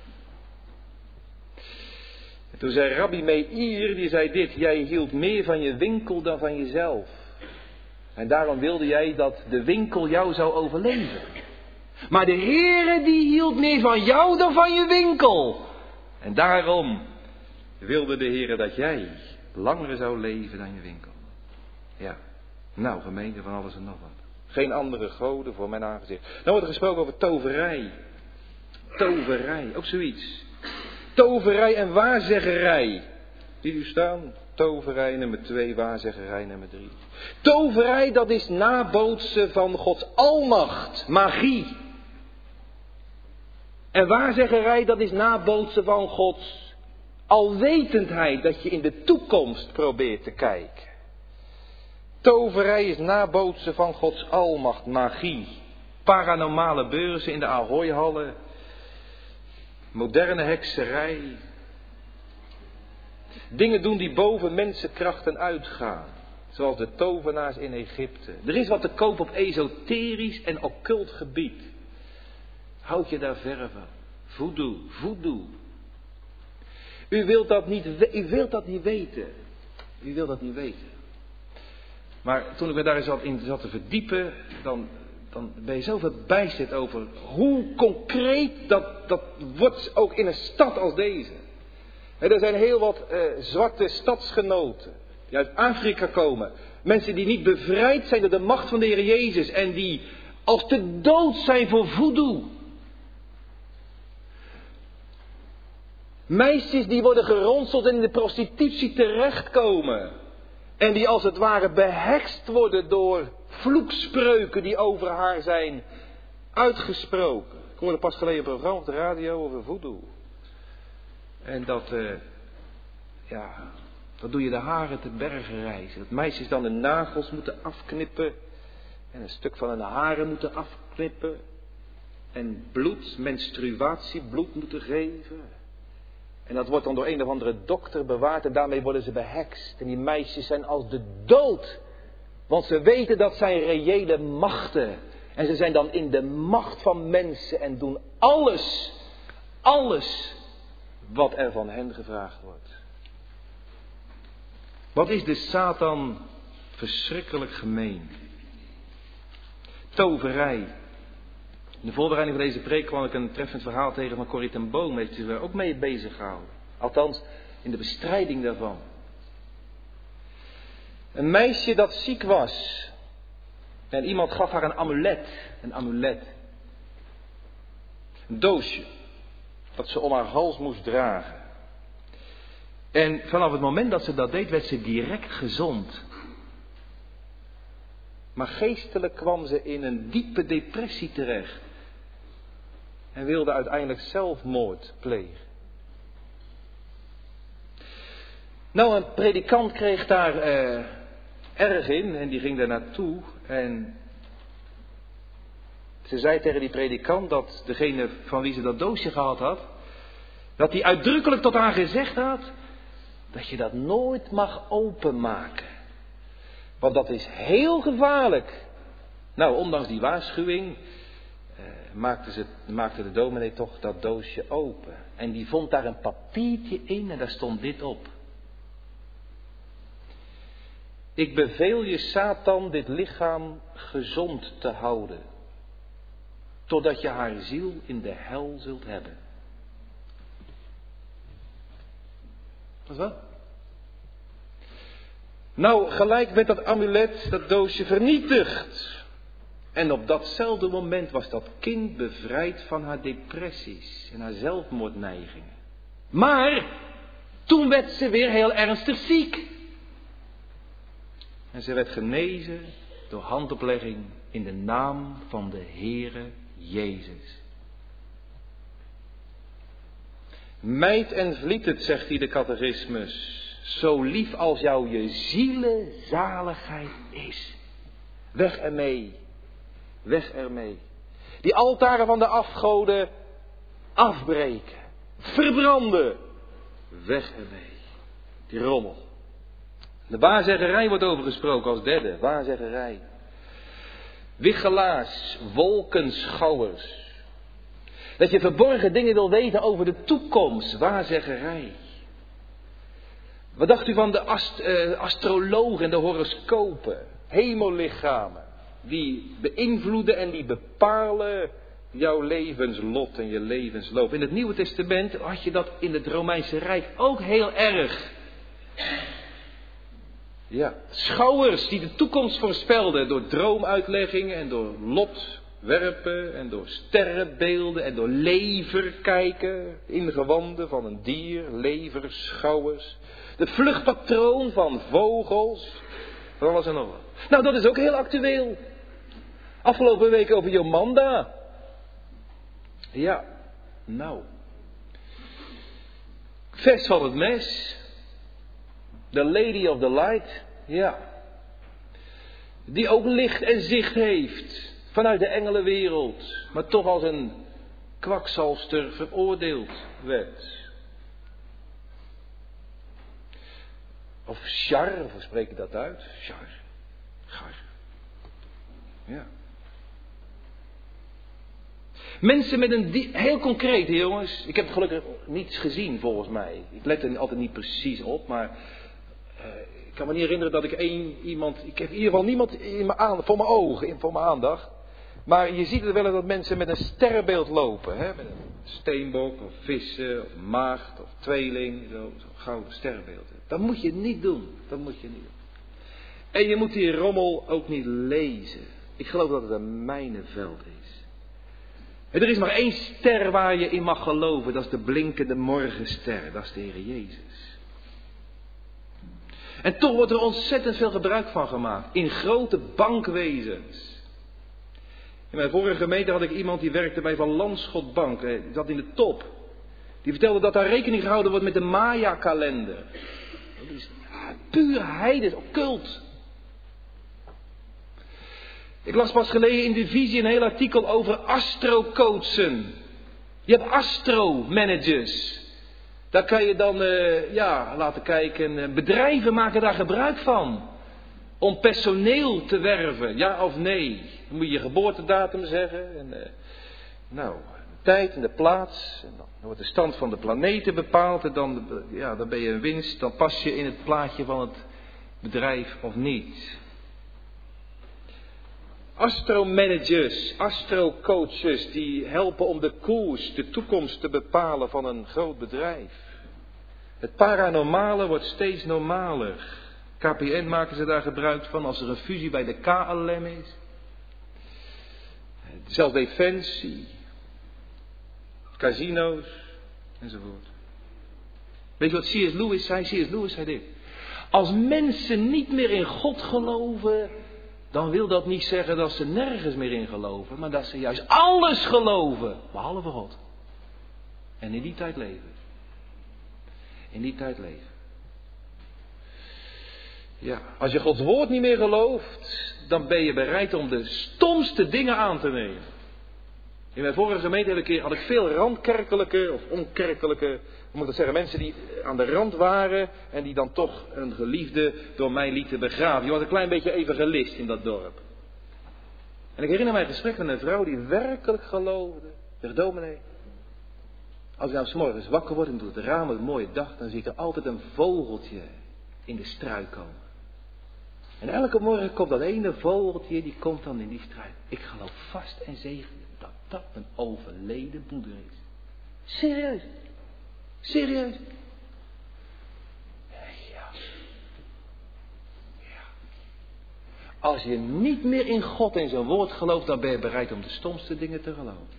En toen zei Rabbi Meir, die zei dit. Jij hield meer van je winkel dan van jezelf. En daarom wilde jij dat de winkel jou zou overleven. Maar de Heere die hield meer van jou dan van je winkel. En daarom wilde de Heere dat jij langer zou leven dan je winkel. Ja, nou gemeente van alles en nog wat. Geen andere goden voor mijn aangezicht. Dan wordt er gesproken over toverij. Toverij, ook zoiets. Toverij en waarzeggerij. Ziet u staan? Toverij nummer 2, waarzeggerij nummer 3. Toverij, dat is nabootsen van Gods almacht, magie. En waarzeggerij, dat is nabootsen van Gods alwetendheid, dat je in de toekomst probeert te kijken. Toverij is nabootsen van Gods almacht, magie. Paranormale beurzen in de Ahoy-hallen. Moderne hekserij. Dingen doen die boven mensenkrachten uitgaan. Zoals de tovenaars in Egypte. Er is wat te koop op esoterisch en occult gebied. Houd je daar verre van. Voodoo. U wilt dat niet weten. U wilt dat niet weten. Maar toen ik me daar eens in zat te verdiepen, dan ben je zo verbijsterd over hoe concreet dat wordt ook in een stad als deze. Er zijn heel wat zwarte stadsgenoten die uit Afrika komen. Mensen die niet bevrijd zijn door de macht van de Heer Jezus en die als te dood zijn voor voodoo. Meisjes die worden geronseld en in de prostitutie terechtkomen. En die als het ware behekst worden door vloekspreuken die over haar zijn uitgesproken. Ik hoorde pas geleden een programma op de radio over voodoo. En dat doe je de haren te bergen reizen. Dat meisjes dan de nagels moeten afknippen. En een stuk van hun haren moeten afknippen. En menstruatiebloed moeten geven. En dat wordt dan door een of andere dokter bewaard en daarmee worden ze behekst. En die meisjes zijn als de dood. Want ze weten dat zijn reële machten. En ze zijn dan in de macht van mensen en doen alles wat er van hen gevraagd wordt. Wat is de Satan verschrikkelijk gemeen. Toverij. In de voorbereiding van deze preek kwam ik een treffend verhaal tegen van Corrie ten Boom. Heeft zich er ook mee bezig gehouden. Althans, in de bestrijding daarvan. Een meisje dat ziek was. En iemand gaf haar een amulet. Een doosje. Dat ze om haar hals moest dragen. En vanaf het moment dat ze dat deed, werd ze direct gezond. Maar geestelijk kwam ze in een diepe depressie terecht. En wilde uiteindelijk zelfmoord plegen. Nou, een predikant kreeg daar erg in. En die ging daar naartoe. En ze zei tegen die predikant dat degene van wie ze dat doosje gehad had, dat hij uitdrukkelijk tot haar gezegd had dat je dat nooit mag openmaken. Want dat is heel gevaarlijk. Nou, ondanks die waarschuwing maakte de dominee toch dat doosje open. En die vond daar een papiertje in en daar stond dit op. Ik beveel je, Satan, dit lichaam gezond te houden. Totdat je haar ziel in de hel zult hebben. Wat is dat? Nou, gelijk werd dat amulet, dat doosje vernietigd. En op datzelfde moment was dat kind bevrijd van haar depressies en haar zelfmoordneigingen. Maar toen werd ze weer heel ernstig ziek. En ze werd genezen door handoplegging in de naam van de Heere Jezus. Mijt en vliet het, zegt hij de catechismus. Zo lief als jou je zielenzaligheid is. Weg ermee. Weg ermee. Die altaren van de afgoden afbreken. Verbranden. Weg ermee. Die rommel. De waarzeggerij wordt over gesproken als derde. Waarzeggerij. Wichelaars, wolkenschouwers. Dat je verborgen dingen wil weten over de toekomst. Waarzeggerij. Wat dacht u van de astrologen en de horoscopen? Hemellichamen. Die beïnvloeden en die bepalen jouw levenslot en je levensloop. In het Nieuwe Testament had je dat in het Romeinse Rijk ook heel erg. Ja, schouwers die de toekomst voorspelden door droomuitleggingen en door lotwerpen en door sterrenbeelden en door leverkijken, ingewanden van een dier, leverschouwers. De vluchtpatroon van vogels, van alles en nog wat. Nou, dat is ook heel actueel. Afgelopen week over Jomanda. Ja, nou. Vers van het mes. The Lady of the Light. Ja. Die ook licht en zicht heeft. Vanuit de engelenwereld. Maar toch als een kwakzalster veroordeeld werd. Of Char, of hoe spreek je dat uit? Char. Ja. Mensen met een heel concreet, jongens. Ik heb gelukkig niets gezien volgens mij. Ik let er altijd niet precies op, maar ik kan me niet herinneren dat ik iemand. Ik heb in ieder geval niemand voor mijn ogen, voor mijn aandacht. Maar je ziet het wel eens dat mensen met een sterrenbeeld lopen. Hè? Met een steenbok, of vissen, of maagd, of tweeling. Zo'n gouden sterrenbeeld. Dat moet je niet doen. Dat moet je niet doen. En je moet die rommel ook niet lezen. Ik geloof dat het een mijnenveld is. En er is maar één ster waar je in mag geloven. Dat is de blinkende morgenster. Dat is de Heer Jezus. En toch wordt er ontzettend veel gebruik van gemaakt. In grote bankwezens. In mijn vorige gemeente had ik iemand die werkte bij Van Landschot Bank. Die zat in de top. Die vertelde dat daar rekening gehouden wordt met de Maya-kalender. Dat is puur heidens, occult. Ik las pas geleden in de Visie een heel artikel over astrocoachen. Je hebt astro-managers. Daar kan je dan laten kijken. Bedrijven maken daar gebruik van. Om personeel te werven, ja of nee. Dan moet je je geboortedatum zeggen. En, de tijd en de plaats. En dan wordt de stand van de planeten bepaald. En dan ben je een winst. Dan pas je in het plaatje van het bedrijf of niet. Astromanagers, astrocoaches die helpen om de koers, de toekomst te bepalen van een groot bedrijf. Het paranormale wordt steeds normaler. KPN maken ze daar gebruik van als er een fusie bij de KLM is. Zelfs Defensie, casino's enzovoort. Weet je wat C.S. Lewis zei? C.S. Lewis zei dit. Als mensen niet meer in God geloven, dan wil dat niet zeggen dat ze nergens meer in geloven, maar dat ze juist alles geloven, behalve God. En in die tijd leven. In die tijd leven. Ja, als je Gods woord niet meer gelooft, dan ben je bereid om de stomste dingen aan te nemen. In mijn vorige gemeente had ik veel randkerkelijke of onkerkelijke, hoe moet ik dat zeggen, mensen die aan de rand waren en die dan toch een geliefde door mij lieten begraven. Je was een klein beetje evangelist in dat dorp. En ik herinner mij een gesprek met een vrouw die werkelijk geloofde. Zegt, dominee, als ik nou 's morgens wakker word en doe het raam een mooie dag, dan zie ik er altijd een vogeltje in de struik komen. En elke morgen komt dat ene vogeltje, die komt dan in die struik. Ik geloof vast en zeker dat dat een overleden moeder is. Serieus. Serieus. Ja. Als je niet meer in God en zijn woord gelooft, dan ben je bereid om de stomste dingen te geloven.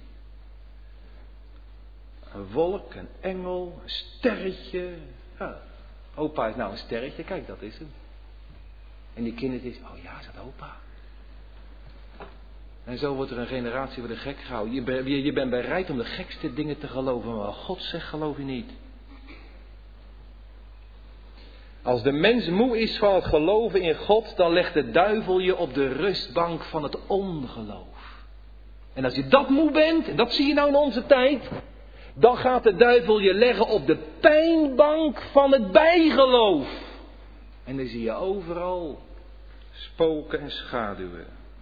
Een wolk, een engel, een sterretje. Ja, opa is nou een sterretje, kijk, dat is hem. En die kindertjes, oh ja, is dat opa? En zo wordt er een generatie voor de gek gehouden. Je bent bereid om de gekste dingen te geloven, maar God zegt geloof je niet. Als de mens moe is van het geloven in God, dan legt de duivel je op de rustbank van het ongeloof. En als je dat moe bent, en dat zie je nou in onze tijd, dan gaat de duivel je leggen op de pijnbank van het bijgeloof. En dan zie je overal spoken en schaduwen.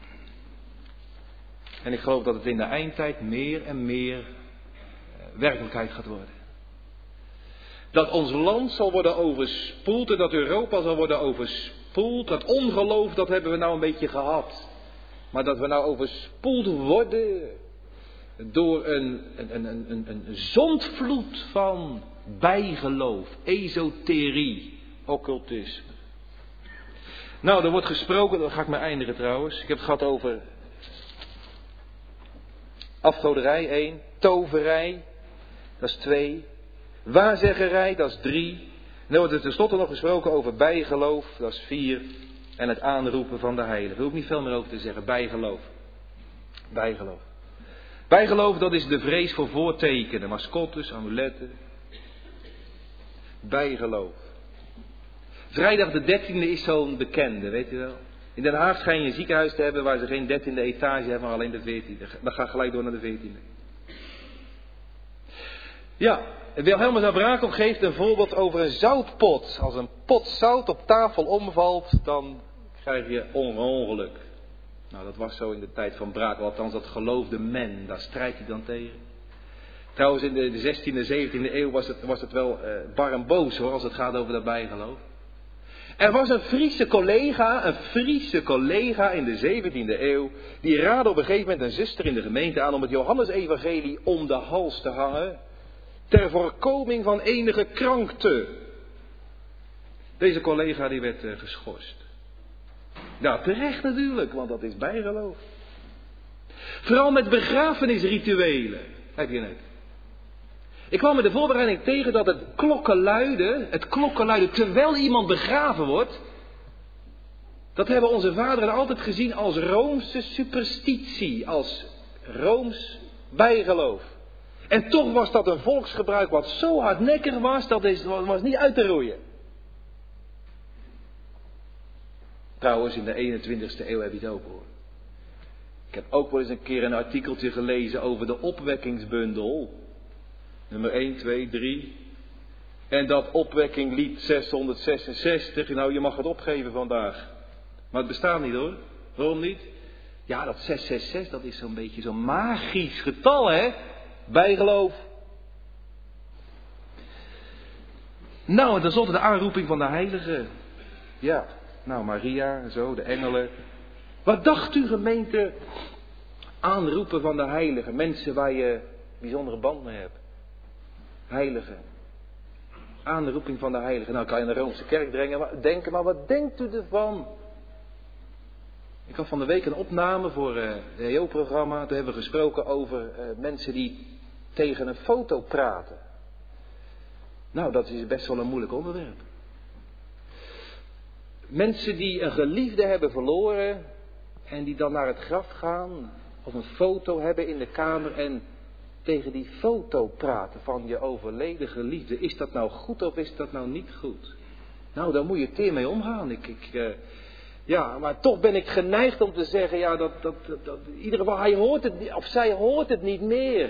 En ik geloof dat het in de eindtijd meer en meer werkelijkheid gaat worden. Dat ons land zal worden overspoeld en dat Europa zal worden overspoeld. Dat ongeloof, dat hebben we nou een beetje gehad. Maar dat we nou overspoeld worden door een zondvloed van bijgeloof, esoterie, occultisme. Nou, er wordt gesproken, dan ga ik maar eindigen trouwens. Ik heb het gehad over afgoderij 1, toverij, dat is 2, waarzeggerij, dat is 3. En dan wordt er tenslotte nog gesproken over bijgeloof, dat is 4. En het aanroepen van de heiligen. Daar hoef ik niet veel meer over te zeggen, bijgeloof. Bijgeloof. Bijgeloof, dat is de vrees voor voortekenen, mascottes, amuletten. Bijgeloof. Vrijdag de 13e is zo'n bekende, weet u wel. In Den Haag schijn je een ziekenhuis te hebben waar ze geen 13e etage hebben, maar alleen de 14e. Dan ga gelijk door naar de 14e. Ja, Wilhelmus à Brakel geeft een voorbeeld over een zoutpot. Als een pot zout op tafel omvalt, dan krijg je ongeluk. Nou, dat was zo in de tijd van Brakel, althans dat geloofde men. Daar strijdt hij dan tegen. Trouwens, in de 16e, 17e eeuw was het wel bar en boos hoor, als het gaat over dat bijgeloof. Er was een Friese collega in de 17e eeuw, die raadde op een gegeven moment een zuster in de gemeente aan om het Johannesevangelie om de hals te hangen, ter voorkoming van enige krankte. Deze collega die werd geschorst. Ja, terecht natuurlijk, want dat is bijgeloof. Vooral met begrafenisrituelen, heb je net. Ik kwam met de voorbereiding tegen dat het klokkenluiden terwijl iemand begraven wordt, dat hebben onze vaderen altijd gezien als Roomse superstitie, als Rooms bijgeloof. En toch was dat een volksgebruik wat zo hardnekkig was, dat was niet uit te roeien. Trouwens, in de 21ste eeuw heb je het ook hoor. Ik heb ook wel eens een keer een artikeltje gelezen over de opwekkingsbundel. Nummer 1, 2, 3. En dat opwekkinglied 666. Nou, je mag het opgeven vandaag. Maar het bestaat niet hoor. Waarom niet? Ja, dat 666, dat is zo'n beetje zo'n magisch getal, hè? Bijgeloof. Nou, en tenslotte de aanroeping van de heiligen. Ja, nou, Maria en zo, de engelen. Wat dacht u, gemeente? Aanroepen van de heiligen. Mensen waar je bijzondere band mee hebt. Heiligen. Aanroeping van de heiligen. Nou, kan je in de Roomse kerk denken, maar wat denkt u ervan? Ik had van de week een opname voor het EO-programma. Toen hebben we gesproken over mensen die tegen een foto praten. Nou, dat is best wel een moeilijk onderwerp. Mensen die een geliefde hebben verloren en die dan naar het graf gaan of een foto hebben in de kamer en tegen die foto praten van je overleden geliefde. Is dat nou goed of is dat nou niet goed? Nou, daar moet je teer mee omgaan. Ja, maar toch ben ik geneigd om te zeggen, ja, dat in ieder geval, hij hoort het niet, of zij hoort het niet meer.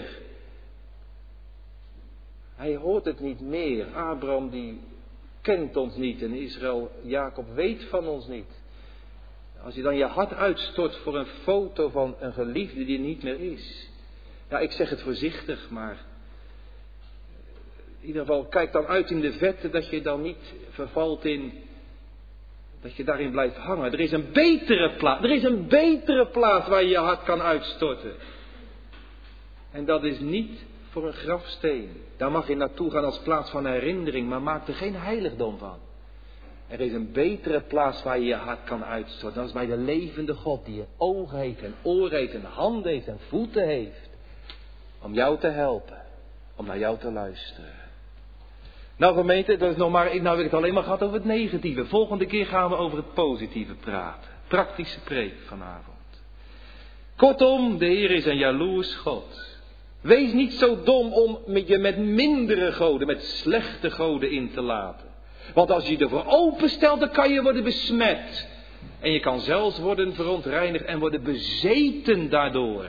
Hij hoort het niet meer. Abraham die kent ons niet en Israël, Jacob weet van ons niet. Als je dan je hart uitstort voor een foto van een geliefde die niet meer is. Ja, ik zeg het voorzichtig, maar in ieder geval kijk dan uit in de vette dat je dan niet vervalt in, dat je daarin blijft hangen. Er is een betere plaats waar je je hart kan uitstorten. En dat is niet voor een grafsteen. Daar mag je naartoe gaan als plaats van herinnering, maar maak er geen heiligdom van. Er is een betere plaats waar je je hart kan uitstorten. Dat is bij de levende God die ogen heeft en oren heeft en handen heeft en voeten heeft. Om jou te helpen. Om naar jou te luisteren. Nou gemeente, dat is nou heb ik het alleen maar gehad over het negatieve. Volgende keer gaan we over het positieve praten. Praktische preek vanavond. Kortom, de Heer is een jaloers God. Wees niet zo dom om je met mindere goden, met slechte goden in te laten. Want als je ervoor openstelt, dan kan je worden besmet. En je kan zelfs worden verontreinigd en worden bezeten daardoor.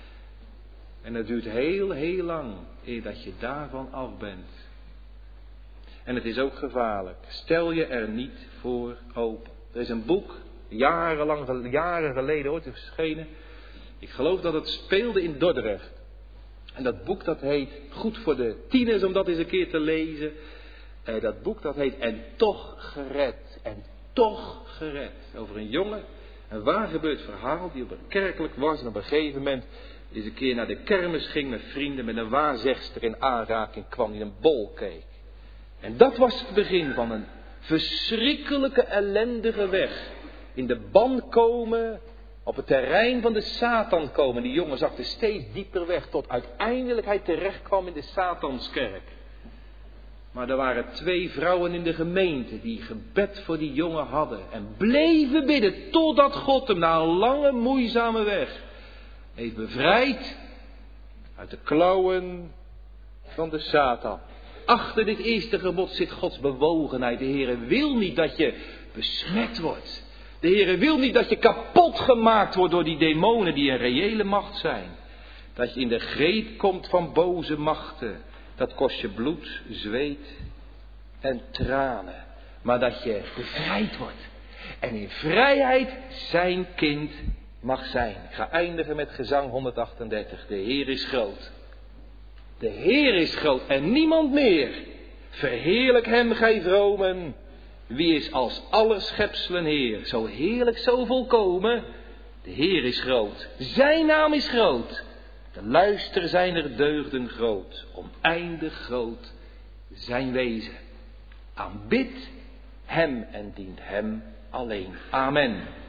En het duurt heel, heel lang eer dat je daarvan af bent. En het is ook gevaarlijk. Stel je er niet voor open. Er is een boek, jaren geleden ooit verschenen. Ik geloof dat het speelde in Dordrecht. En dat boek dat heet, goed voor de tieners om dat eens een keer te lezen. Dat boek dat heet En toch gered. En toch gered. Over een jongen, een waar gebeurd verhaal die op een kerkelijk was. En op een gegeven moment eens een keer naar de kermis ging met vrienden. Met een waarzegster in aanraking kwam die een bol keek. En dat was het begin van een verschrikkelijke ellendige weg. In de ban komen, op het terrein van de Satan komen. Die jongen zakte steeds dieper weg tot uiteindelijk hij terecht kwam in de Satanskerk. Maar er waren 2 vrouwen in de gemeente die gebed voor die jongen hadden. En bleven bidden totdat God hem na een lange moeizame weg heeft bevrijd uit de klauwen van de Satan. Achter dit eerste gebod zit Gods bewogenheid. De Heere wil niet dat je besmet wordt. De Heere wil niet dat je kapot gemaakt wordt door die demonen die een reële macht zijn. Dat je in de greep komt van boze machten. Dat kost je bloed, zweet en tranen. Maar dat je bevrijd wordt. En in vrijheid zijn kind mag zijn. Ik ga eindigen met gezang 138. De Heer is groot. De Heer is groot en niemand meer. Verheerlijk hem, gij vromen. Wie is als aller schepselen Heer? Zo heerlijk, zo volkomen. De Heer is groot. Zijn naam is groot. De luister zijn er deugden groot. Oneindig groot zijn wezen. Aanbid hem en dient hem alleen. Amen.